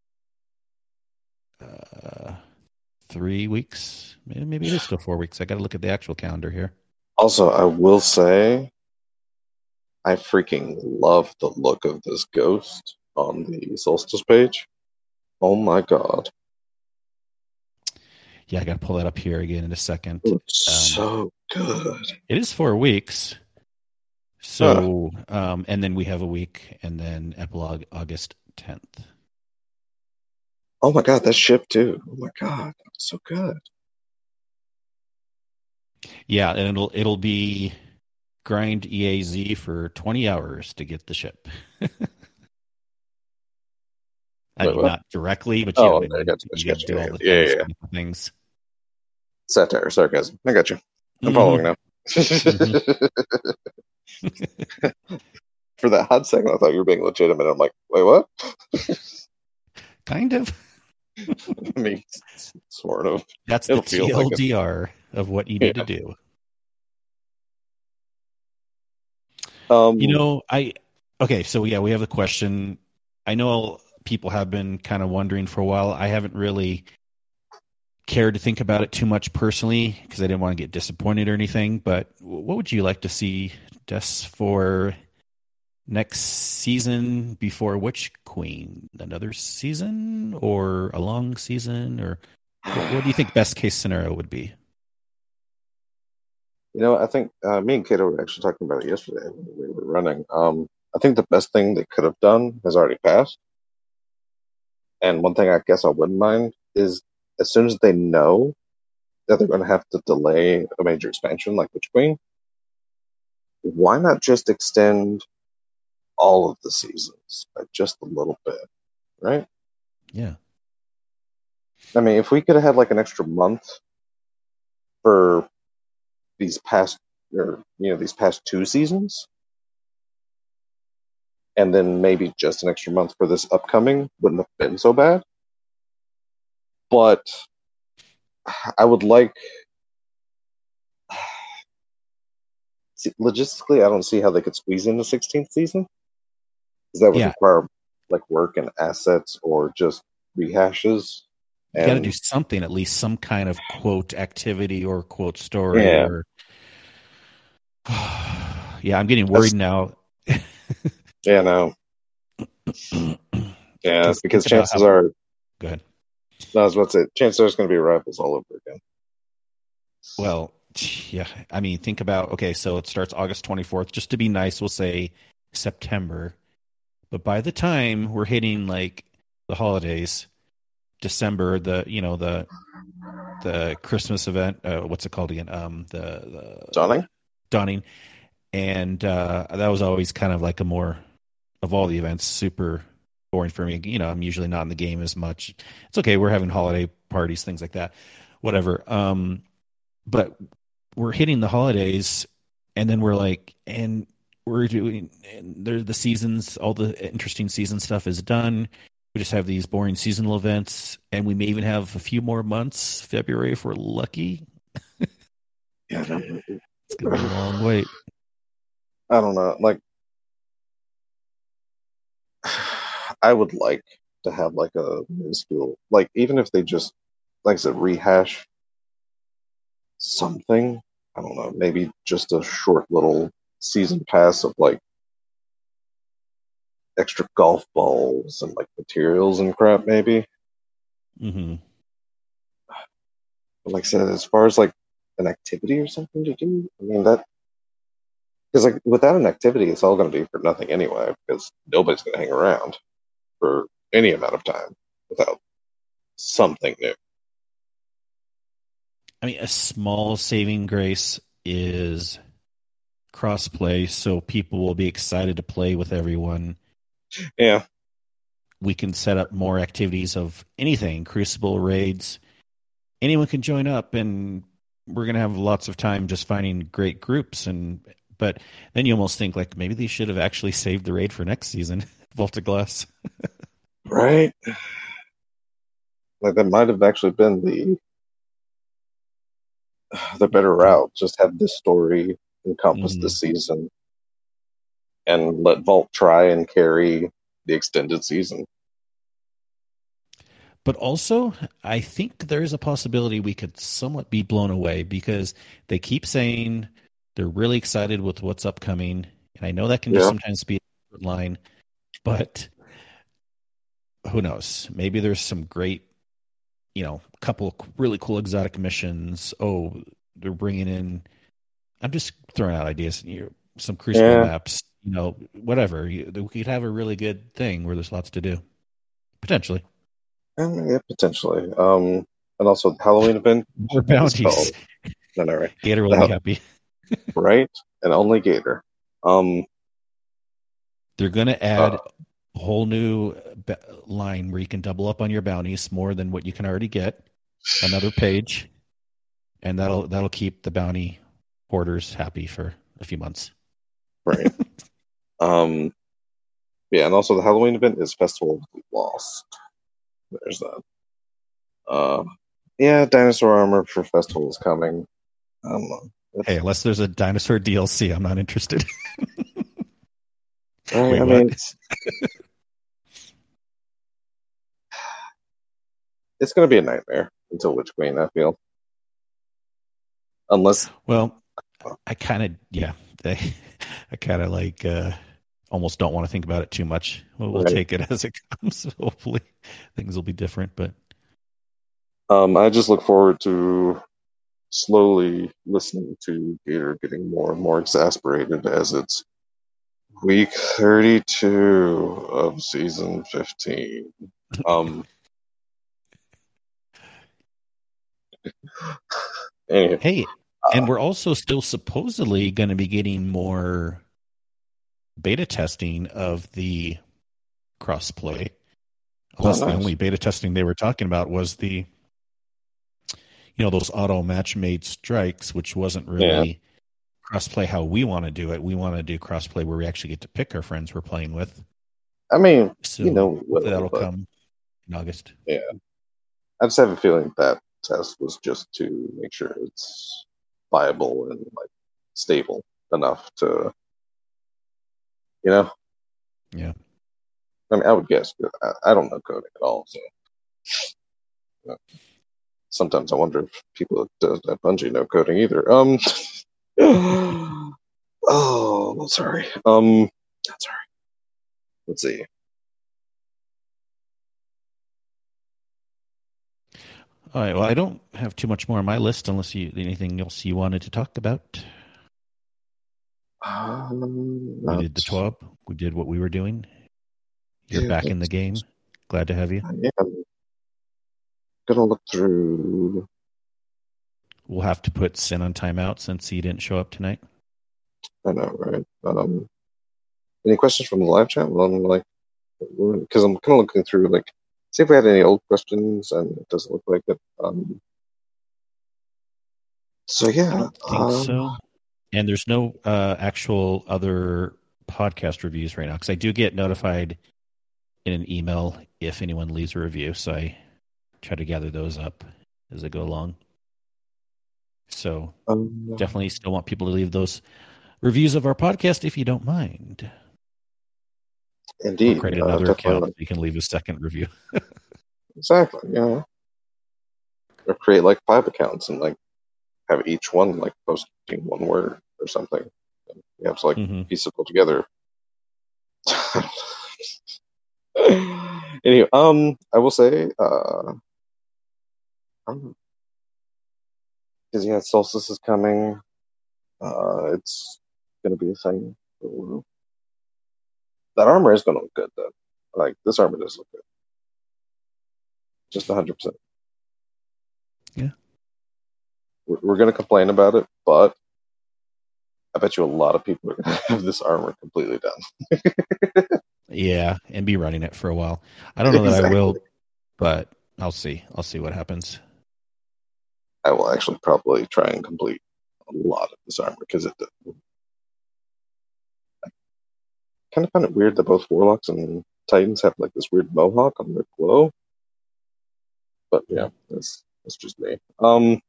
Speaker 1: uh, three weeks. Maybe, maybe it is still four weeks. I got to look at the actual calendar here.
Speaker 2: Also, I will say, I freaking love the look of this ghost on the Solstice page. Oh my god.
Speaker 1: Yeah, I got to pull that up here again in a second.
Speaker 2: It looks
Speaker 1: Um,
Speaker 2: so good.
Speaker 1: it is four weeks. So, um, and then we have a week, and then epilogue August tenth.
Speaker 2: Oh my god, that ship too. Oh my god, that's so good.
Speaker 1: Yeah, and it'll it'll be grind E A Z for twenty hours to get the ship. I
Speaker 2: Wait,
Speaker 1: mean,
Speaker 2: what?
Speaker 1: not directly, but you
Speaker 2: Oh,
Speaker 1: know,
Speaker 2: okay, I got you,
Speaker 1: you
Speaker 2: got
Speaker 1: got to
Speaker 2: you,
Speaker 1: do
Speaker 2: got
Speaker 1: all the
Speaker 2: you. Yeah,
Speaker 1: things.
Speaker 2: yeah, yeah.
Speaker 1: things.
Speaker 2: Satire, sarcasm. I got you. I'm
Speaker 1: Mhm.
Speaker 2: following now.
Speaker 1: Mhm.
Speaker 2: For that hot second, I thought you were being legitimate. I'm like, wait, what?
Speaker 1: Kind of.
Speaker 2: I mean, sort of.
Speaker 1: That's
Speaker 2: It'll
Speaker 1: the
Speaker 2: feel like it.
Speaker 1: T L D R of what you need
Speaker 2: Yeah.
Speaker 1: to do.
Speaker 2: Um,
Speaker 1: You know, I okay, so yeah, we have the question. I know people have been kind of wondering for a while. I haven't really cared to think about it too much personally because I didn't want to get disappointed or anything. But what would you like to see, Des, for next season before Witch Queen? Another season or a long season? Or what, what do you think best case scenario would be?
Speaker 2: You know, I think uh, me and Kato were actually talking about it yesterday when we were running. Um, I think the best thing they could have done has already passed. And one thing I guess I wouldn't mind is as soon as they know that they're going to have to delay a major expansion like Witch Queen, why not just extend all of the seasons by just a little bit, right?
Speaker 1: Yeah.
Speaker 2: I mean, if we could have had like an extra month for these past, or you know, these past two seasons, and then maybe just an extra month for this upcoming, wouldn't have been so bad. But I would like, see, logistically, I don't see how they could squeeze in the sixteenth season, because that would
Speaker 1: Yeah.
Speaker 2: require like work and assets or just rehashes.
Speaker 1: You got to
Speaker 2: And
Speaker 1: do something, at least some kind of quote activity or quote story.
Speaker 2: yeah,
Speaker 1: Or yeah, I'm getting worried
Speaker 2: that's,
Speaker 1: now.
Speaker 2: yeah, no, yeah, because chances
Speaker 1: how,
Speaker 2: are,
Speaker 1: go ahead.
Speaker 2: no, I was about to say, chances are it's going to be Rivals all over again.
Speaker 1: Well, yeah, I mean, think about, okay, so it starts August twenty-fourth. Just to be nice, we'll say September. But by the time we're hitting like the holidays, December, the you know the the Christmas event, uh, what's it called again? Um, the, the
Speaker 2: Dawning?
Speaker 1: Dawning, and uh, that was always kind of like a more of all the events, super boring for me. You know, I'm usually not in the game as much. It's okay. We're having holiday parties, things like that, whatever. Um, but we're hitting the holidays, and then we're like, and we're doing, and there the seasons, all the interesting season stuff is done. We just have these boring seasonal events, and we may even have a few more months, February, if we're lucky.
Speaker 2: Yeah, no,
Speaker 1: It's gonna be a long wait.
Speaker 2: I don't know. Like, I would like to have like a minuscule, like even if they just, like I said, rehash something. I don't know, maybe just a short little season pass of like extra golf balls and like materials and crap, maybe.
Speaker 1: Mm-hmm.
Speaker 2: But like I said, as far as like an activity or something to do, I mean that because like without an activity, it's all going to be for nothing anyway. Because nobody's going to hang around for any amount of time without something new.
Speaker 1: I mean, a small saving grace is crossplay, so people will be excited to play with everyone.
Speaker 2: Yeah.
Speaker 1: We can set up more activities of anything, Crucible raids. Anyone can join up, and we're gonna have lots of time just finding great groups. And but then you almost think like maybe they should have actually saved the raid for next season, Vault of Glass.
Speaker 2: Right. Like that might have actually been the the better route. Just have this story encompass
Speaker 1: Mhm.
Speaker 2: the season, and let Vault try and carry the extended season.
Speaker 1: But also, I think there is a possibility we could somewhat be blown away because they keep saying they're really excited with what's upcoming. And I know that can just
Speaker 2: Yeah.
Speaker 1: sometimes be a line, but who knows? Maybe there's some great, you know, couple really cool exotic missions. Oh, they're bringing in, I'm just throwing out ideas, you know, some Crucible
Speaker 2: Yeah.
Speaker 1: maps, you know, whatever. You, we could have a really good thing where there's lots to do, potentially.
Speaker 2: And, yeah, potentially. Um, and also the Halloween event
Speaker 1: More
Speaker 2: is called.
Speaker 1: bounties.
Speaker 2: No, no, right.
Speaker 1: Gator will
Speaker 2: The
Speaker 1: be
Speaker 2: Hal-
Speaker 1: happy.
Speaker 2: right? And only Gator. Um,
Speaker 1: They're going to
Speaker 2: uh,
Speaker 1: add a whole new ba- line where you can double up on your bounties more than what you can already get. Another page, and that'll that'll keep the bounty hoarders happy for a few months.
Speaker 2: right. um, yeah, and also the Halloween event is Festival of the Lost. There's that. Uh, yeah, dinosaur armor for Festival is coming. Um,
Speaker 1: Hey, unless there's a dinosaur D L C, I'm not interested.
Speaker 2: right,
Speaker 1: Wait,
Speaker 2: I
Speaker 1: what?
Speaker 2: mean, it's, it's going to be a nightmare until Witch Queen, I feel. Unless,
Speaker 1: Well, I kind of yeah, I, I kind of like uh, almost don't want to think about it too much. We'll, we'll
Speaker 2: right.
Speaker 1: take it as it comes. Hopefully, things will be different. But
Speaker 2: Um, I just look forward to slowly listening to Gator getting more and more exasperated as it's week thirty-two of season fifteen. Um, anyway,
Speaker 1: hey,
Speaker 2: uh,
Speaker 1: and we're also still supposedly going to be getting more beta testing of the crossplay. Unless
Speaker 2: oh,
Speaker 1: the
Speaker 2: nice.
Speaker 1: only beta testing they were talking about was the, you know, those auto match made strikes, which wasn't really
Speaker 2: Yeah.
Speaker 1: crossplay how we want to do it. We want to do crossplay where we actually get to pick our friends we're playing with.
Speaker 2: I mean,
Speaker 1: So
Speaker 2: you know,
Speaker 1: hopefully
Speaker 2: will,
Speaker 1: that'll
Speaker 2: but
Speaker 1: come in August.
Speaker 2: yeah, I just have a feeling that test was just to make sure it's viable and like stable enough to, you know.
Speaker 1: Yeah.
Speaker 2: I mean, I would guess, but I, I don't know coding at all, so. You know, sometimes I wonder if people at, uh, at Bungie know coding either. Um. oh, sorry. Um. Sorry. Let's see.
Speaker 1: All right. Well, I don't have too much more on my list unless you anything else you wanted to talk about.
Speaker 2: Um,
Speaker 1: We did the twelve. We did what we were doing. You're
Speaker 2: yeah,
Speaker 1: back in the game. Glad to have you.
Speaker 2: I am gonna look through.
Speaker 1: We'll have to put Sin on timeout since he didn't show up tonight.
Speaker 2: I know, right? Um, any questions from the live chat? Well, I'm like, because I'm kind of looking through, like, see if we had any old questions, and it doesn't look like it. Um, so yeah,
Speaker 1: I don't think
Speaker 2: um,
Speaker 1: so. And there's no uh, actual other podcast reviews right now because I do get notified in an email if anyone leaves a review. So I try to gather those up as I go along. So
Speaker 2: um,
Speaker 1: definitely still want people to leave those reviews of our podcast if you don't mind.
Speaker 2: indeed,
Speaker 1: Or create
Speaker 2: uh,
Speaker 1: another account
Speaker 2: definitely,
Speaker 1: so you can leave a second review.
Speaker 2: exactly. Yeah, or create like five accounts and like have each one like posting one word or something. And you have to like
Speaker 1: Mm-hmm.
Speaker 2: piece it all together. Anyway, um, I will say, uh, because yeah, Solstice is coming. Uh, it's gonna be a thing. That armor is gonna look good though. Like this armor does look good. Just a hundred percent.
Speaker 1: Yeah.
Speaker 2: we're, we're going to complain about it, but I bet you a lot of people are going to have this armor completely done.
Speaker 1: Yeah, and be running it for a while. I don't know that
Speaker 2: Exactly.
Speaker 1: I will, but I'll see. I'll see what happens.
Speaker 2: I will actually probably try and complete a lot of this armor because it I kind of find it weird that both Warlocks and Titans have like this weird mohawk on their glow. But yeah, that's that's just me. Um,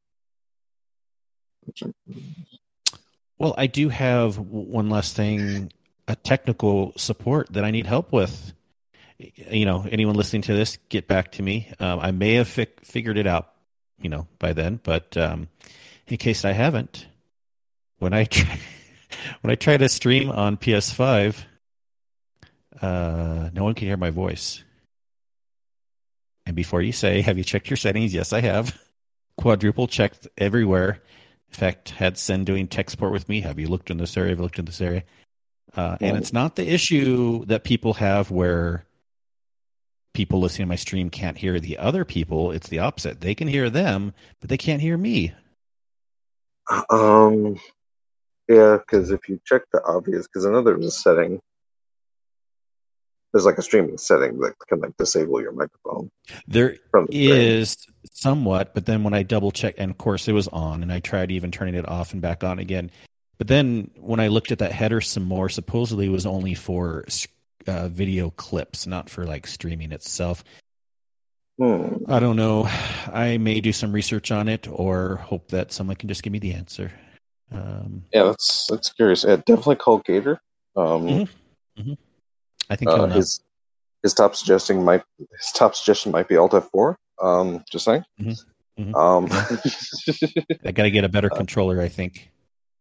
Speaker 1: Well, I do have one last thing, a technical support that I need help with. You know, anyone listening to this, get back to me. Um, I may have fi- figured it out, you know, by then, but um, in case I haven't, when I try, when I try to stream on P S five, uh, no one can hear my voice. And before you say, have you checked your settings? Yes, I have. Quadruple checked everywhere. In fact, had Sen doing tech support with me. Have you looked in this area? Have you looked in this area? Uh, and it's not the issue that people have where people listening to my stream can't hear the other people. It's the opposite. They can hear them, but they can't hear me.
Speaker 2: Um, yeah, because if you check the obvious, because I know there's a setting, there's like a streaming setting that can like disable your microphone.
Speaker 1: There
Speaker 2: from the
Speaker 1: is somewhat, but then when I double check, and of course it was on, and I tried even turning it off and back on again. But then when I looked at that header some more, supposedly it was only for uh, video clips, not for like streaming itself.
Speaker 2: Hmm.
Speaker 1: I don't know. I may do some research on it, or hope that someone can just give me the answer. Um,
Speaker 2: yeah, that's that's curious. Yeah, definitely call Gator. Um,
Speaker 1: mm-hmm. Mm-hmm. I think
Speaker 2: uh, his his top suggesting might his top suggestion might be Alt F four. Um, just saying.
Speaker 1: Mm-hmm. Mm-hmm.
Speaker 2: Um,
Speaker 1: yeah. I got to get a better uh, controller, I think.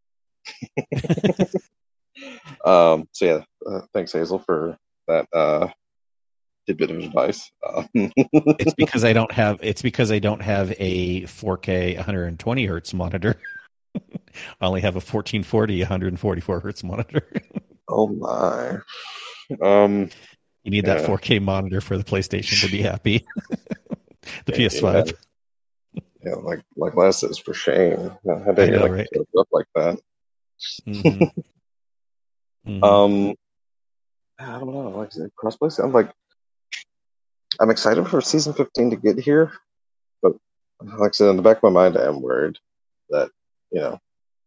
Speaker 2: um, so yeah, uh, thanks Hazel for that uh, tidbit of advice. Um,
Speaker 1: it's because I don't have. It's because I don't have a four K one hundred twenty hertz monitor. I only have a fourteen forty one forty-four hertz monitor.
Speaker 2: Oh my! Um,
Speaker 1: you need yeah. that four K monitor for the PlayStation to be happy. the P S five.
Speaker 2: Yeah, yeah like like Les says, for shame. How dare you like right? up like that?
Speaker 1: Mm-hmm.
Speaker 2: mm-hmm. Um, I don't know. Like crossplay, I'm like, I'm excited for season fifteen to get here, but like I said, in the back of my mind, I am worried that you know,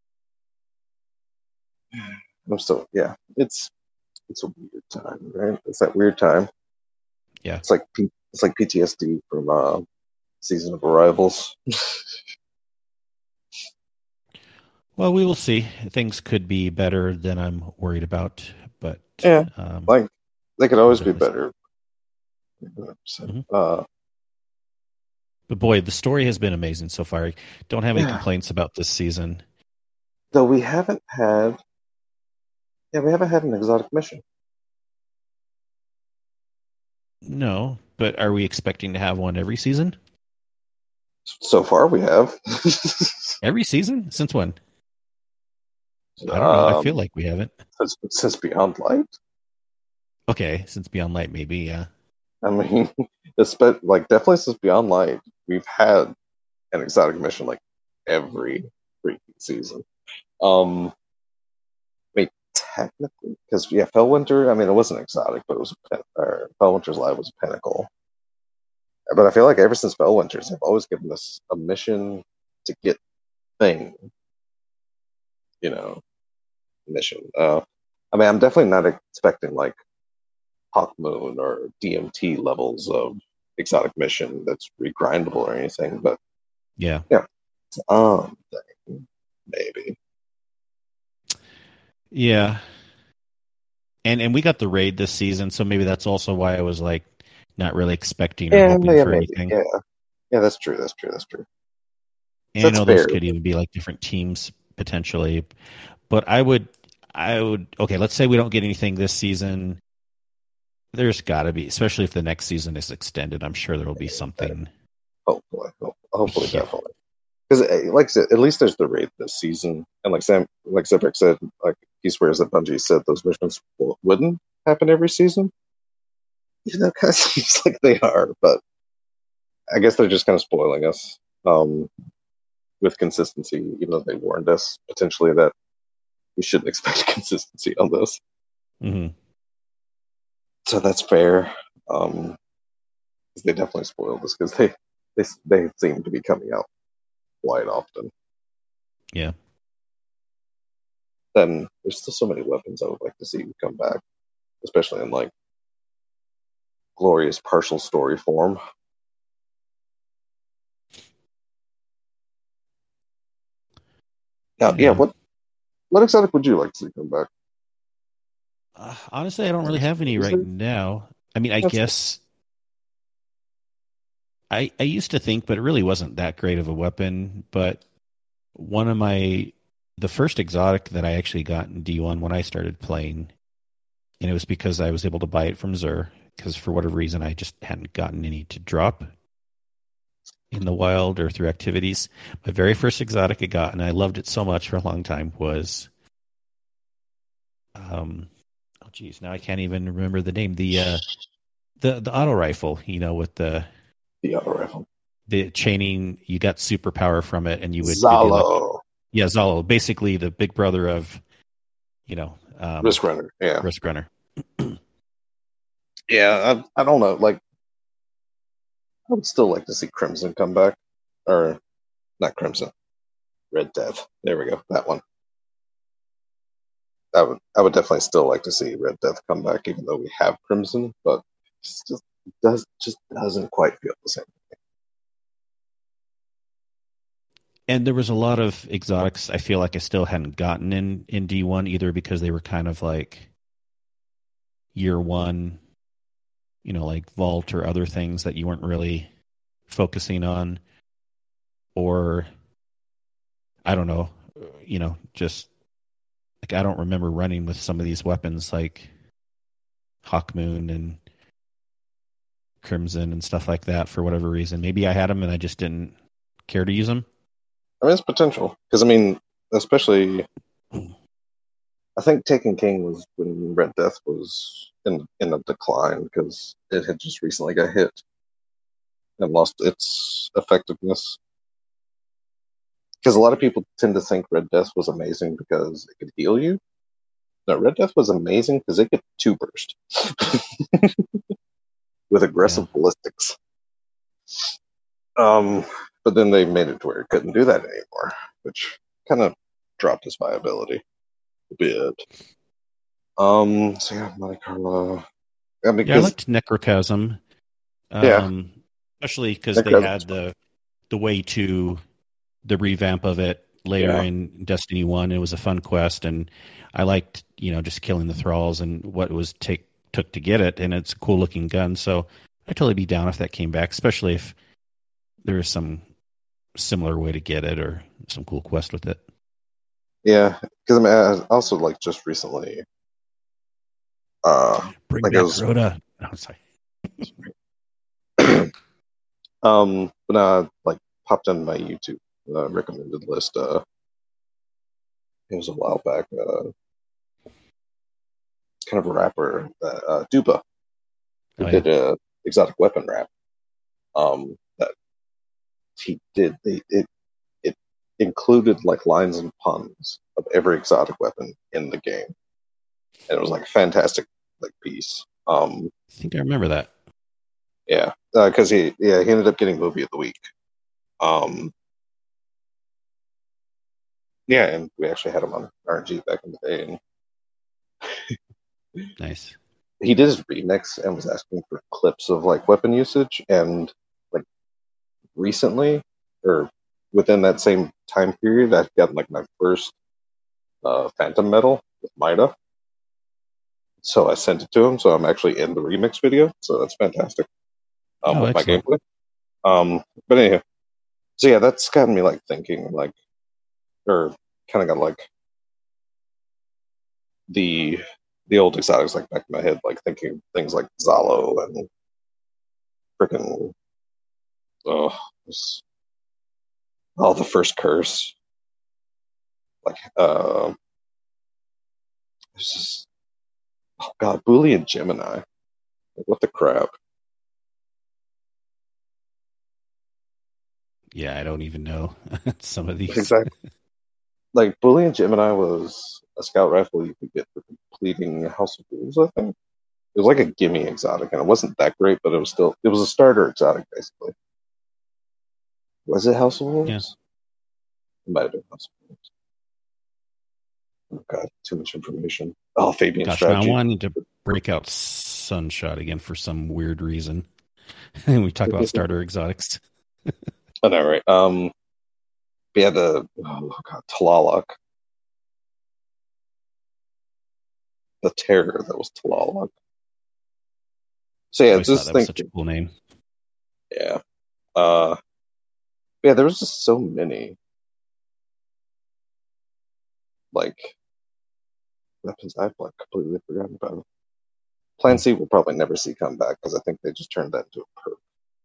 Speaker 2: I'm still yeah. It's it's a weird time, right? It's that weird time.
Speaker 1: Yeah,
Speaker 2: it's like P- it's like P T S D from uh, Season of Arrivals.
Speaker 1: Well, we will see. Things could be better than I'm worried about, but
Speaker 2: yeah, um, like they could always be better.
Speaker 1: Mm-hmm.
Speaker 2: Uh,
Speaker 1: but boy, the story has been amazing so far. I don't have any yeah. complaints about this season.
Speaker 2: Though we haven't had, yeah, we haven't had an exotic mission.
Speaker 1: No, but are we expecting to have one every season?
Speaker 2: So far, we have.
Speaker 1: Every season? Since when? I don't know. Um, I feel like we haven't.
Speaker 2: Since, since Beyond Light?
Speaker 1: Okay, since Beyond Light, maybe, yeah.
Speaker 2: I mean, like definitely since Beyond Light, we've had an exotic mission like every freaking season. Um, I mean, technically, because yeah, Fellwinter. I mean, it wasn't exotic, but it was a, or Fellwinter's Live was a pinnacle. But I feel like ever since Fellwinter's, they've always given us a mission to get thing. You know, mission. Uh, I mean, I'm definitely not expecting like Hawk Moon or D M T levels of exotic mission that's regrindable or anything, but
Speaker 1: yeah,
Speaker 2: yeah, um, maybe,
Speaker 1: yeah, and and we got the raid this season, so maybe that's also why I was like not really expecting or
Speaker 2: yeah,
Speaker 1: hoping
Speaker 2: yeah,
Speaker 1: for
Speaker 2: maybe.
Speaker 1: anything.
Speaker 2: Yeah, yeah, that's true. That's true. That's true.
Speaker 1: And that's I know fair. Those could even be like different teams potentially, but I would, I would. Okay, let's say we don't get anything this season. There's got to be, especially if the next season is extended. I'm sure there will be something.
Speaker 2: Hopefully, hopefully, yeah. definitely. Because, like I said, at least there's the raid this season, and like Sam, like Zephyr said, like he swears that Bungie said those missions wouldn't happen every season. You know, kind of seems like they are, but I guess they're just kind of spoiling us. Um, with consistency, even though they warned us potentially that we shouldn't expect consistency on this.
Speaker 1: Mm-hmm.
Speaker 2: So that's fair. Um, they definitely spoiled us because they, they they seem to be coming out quite often.
Speaker 1: Yeah.
Speaker 2: Then there's still so many weapons I would like to see come back, especially in like glorious partial story form. Now, yeah,
Speaker 1: Yeah.
Speaker 2: what what exotic would you like to see come back?
Speaker 1: Uh, honestly, I don't really have any right now. I mean, I
Speaker 2: That's
Speaker 1: guess I I used to think, but it really wasn't that great of a weapon. But one of my the first exotic that I actually got in D one when I started playing, and it was because I was able to buy it from Xur, because for whatever reason I just hadn't gotten any to drop in the wild or through activities. My very first exotic I got, and I loved it so much for a long time, was um oh geez, now I can't even remember the name. The uh the the auto rifle, you know, with the
Speaker 2: the auto rifle.
Speaker 1: the chaining, you got superpower from it, and you would it'd be like,
Speaker 2: Zalo.
Speaker 1: yeah, Zalo, basically the big brother of, you know, um,
Speaker 2: Risk Runner. Yeah.
Speaker 1: Risk Runner.
Speaker 2: Yeah, I, I don't know. Like, I would still like to see Crimson come back. Or, not Crimson. Red Death. There we go. That one. I would I would definitely still like to see Red Death come back, even though we have Crimson, but it just does just doesn't quite feel the same.
Speaker 1: And there was a lot of exotics I feel like I still hadn't gotten in, in D one, either because they were kind of like year one, you know, like Vault or other things that you weren't really focusing on, or I don't know, you know, just like I don't remember running with some of these weapons like Hawkmoon and Crimson and stuff like that for whatever reason. Maybe I had them and I just didn't care to use them.
Speaker 2: I mean, it's potential because I mean, especially, I think Taken King was when Red Death was in in a decline because it had just recently got hit and lost its effectiveness. Because a lot of people tend to think Red Death was amazing because it could heal you. No, Red Death was amazing because it could two burst with aggressive
Speaker 1: Yeah.
Speaker 2: ballistics. Um, but then they made it to where it couldn't do that anymore, which kind of dropped its viability a bit. Um, so yeah, Monte Carlo. Yeah, because,
Speaker 1: Yeah, I liked Necrochasm. Um,
Speaker 2: yeah,
Speaker 1: especially because they had the the way to the revamp of it later
Speaker 2: yeah.
Speaker 1: in Destiny One. It was a fun quest, and I liked, you know, just killing the thralls and what it was take took to get it, and it's a cool looking gun. So I'd totally be down if that came back, especially if there was some similar way to get it or some cool quest with it.
Speaker 2: Yeah, because I mean, I also like just recently, uh,
Speaker 1: Bring
Speaker 2: like
Speaker 1: back
Speaker 2: I was,
Speaker 1: Rhoda. Oh, sorry.
Speaker 2: um, but now I, like popped on my YouTube uh, recommended list. Uh, it was a while back. Uh, kind of a rapper, uh, uh, Dupa, who
Speaker 1: Oh yeah.
Speaker 2: did a exotic weapon rap. Um, that he did. They, it it included like lines and puns of every exotic weapon in the game, and it was like a fantastic like piece. Um,
Speaker 1: I think I remember that.
Speaker 2: yeah, because uh, he yeah he ended up getting movie of the week. Um, yeah, and we actually had him on R N G back in the day, and
Speaker 1: Nice.
Speaker 2: he did his remix and was asking for clips of like weapon usage, and like recently or within that same time period, I've gotten like my first uh, Phantom Metal with Mida. So I sent it to him. So I'm actually in the remix video. So that's fantastic. Um,
Speaker 1: Oh,
Speaker 2: with my
Speaker 1: excellent.
Speaker 2: gameplay. Um, but anyhow, so yeah, that's gotten me like thinking, like, or kind of got like the the old exotics like back in my head, like thinking things like Zalo and freaking oh, this, oh, the first curse, like uh, it's just oh god, Boolean Gemini. Like, what the crap?
Speaker 1: Yeah, I don't even know some of these.
Speaker 2: Exactly. Like, Boolean Gemini was a scout rifle you could get for completing House of Wolves, I think. It was like a gimme exotic, and it wasn't that great, but it was still, it was a starter exotic, basically. Was it House of
Speaker 1: Yeah.
Speaker 2: Wolves? It might have been House of Wolves. Oh, God, too much information. Oh, Fabian
Speaker 1: Gosh,
Speaker 2: strategy.
Speaker 1: now I wanted to break out Sunshot again for some weird reason. we talk about starter exotics.
Speaker 2: I know, right? Um, we had the, oh, God, Tlaloc. The terror that was Tlaloc. So,
Speaker 1: I
Speaker 2: yeah,
Speaker 1: always thought
Speaker 2: just
Speaker 1: that was
Speaker 2: think,
Speaker 1: such a cool name.
Speaker 2: yeah. Uh, yeah, there was just so many. Like, weapons I've like completely forgotten about. It. Plan
Speaker 1: Hmm.
Speaker 2: C will probably never see come back because I think they just turned that into a perk.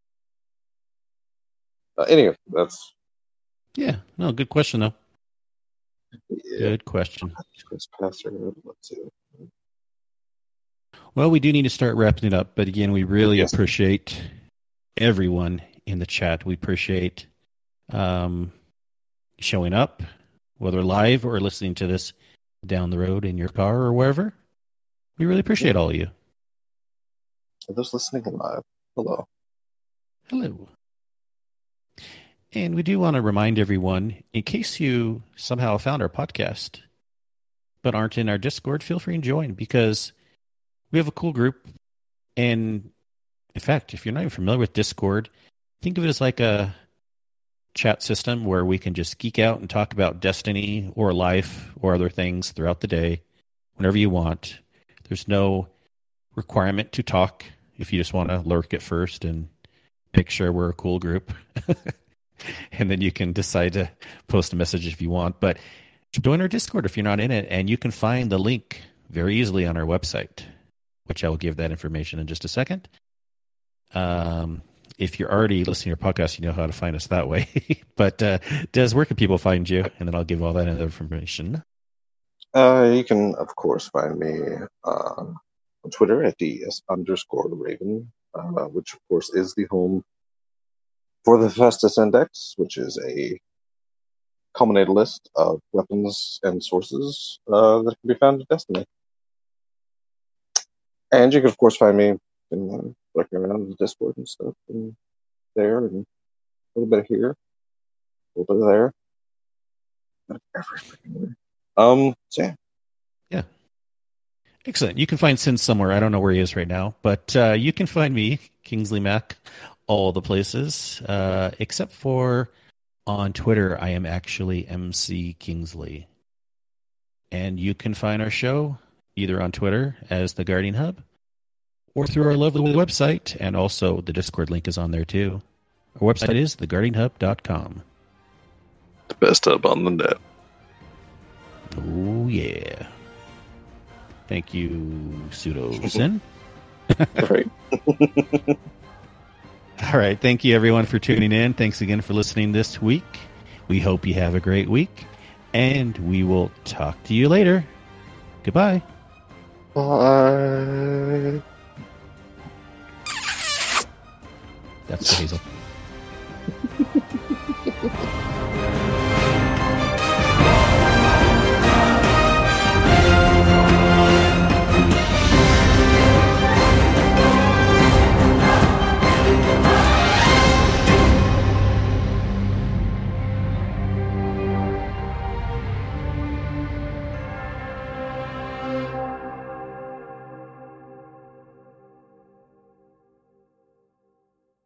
Speaker 2: Uh, anyway, that's
Speaker 1: Yeah, no, good question though.
Speaker 2: yeah.
Speaker 1: Good question.
Speaker 2: Trespasser. Let's see.
Speaker 1: Well, we do need to start wrapping it up, but again, we really
Speaker 2: Yes.
Speaker 1: appreciate everyone in the chat. We appreciate um, showing up, whether live or listening to this down the road in your car or wherever. We really appreciate all of you.
Speaker 2: For those listening live, hello.
Speaker 1: Hello. And we do want to remind everyone, in case you somehow found our podcast but aren't in our Discord, feel free and join because we have a cool group. And in fact, if you're not even familiar with Discord, think of it as like a chat system where we can just geek out and talk about Destiny or life or other things throughout the day whenever you want. There's no requirement to talk if you just want to lurk at first and make sure we're a cool group. And then you can decide to post a message if you want. But join our Discord if you're not in it, and you can find the link very easily on our website, which I will give that information in just a second. Um, if you're already listening to your podcast, you know how to find us that way. But uh, Des, where can people find you? And then I'll give all that other information.
Speaker 2: Uh, you can, of course, find me uh, on Twitter at ds underscore Raven, uh, which, of course, is the home for the Festus Index, which is a culminated list of weapons and sources uh, that can be found in Destiny. And you can, of course, find me in, uh, lurking around in the Discord and stuff, and there, and a little bit of here, a little bit of there. Every freaking way. Um, so yeah.
Speaker 1: Yeah. Excellent. You can find Sin somewhere. I don't know where he is right now, but uh, you can find me, Kingsley Mac, all the places, uh, except for on Twitter, I am actually M C Kingsley. And you can find our show either on Twitter as The Guardian Hub or through our lovely website, and also the Discord link is on there too. Our website is the guardian hub dot com.
Speaker 2: The best hub on the net.
Speaker 1: Oh, yeah. Thank you, Pseudo Sin.
Speaker 2: Right.
Speaker 1: All right. Thank you, everyone, for tuning in. Thanks again for listening this week. We hope you have a great week, and we will talk to you later. Goodbye.
Speaker 2: Bye.
Speaker 1: That's the Hazel.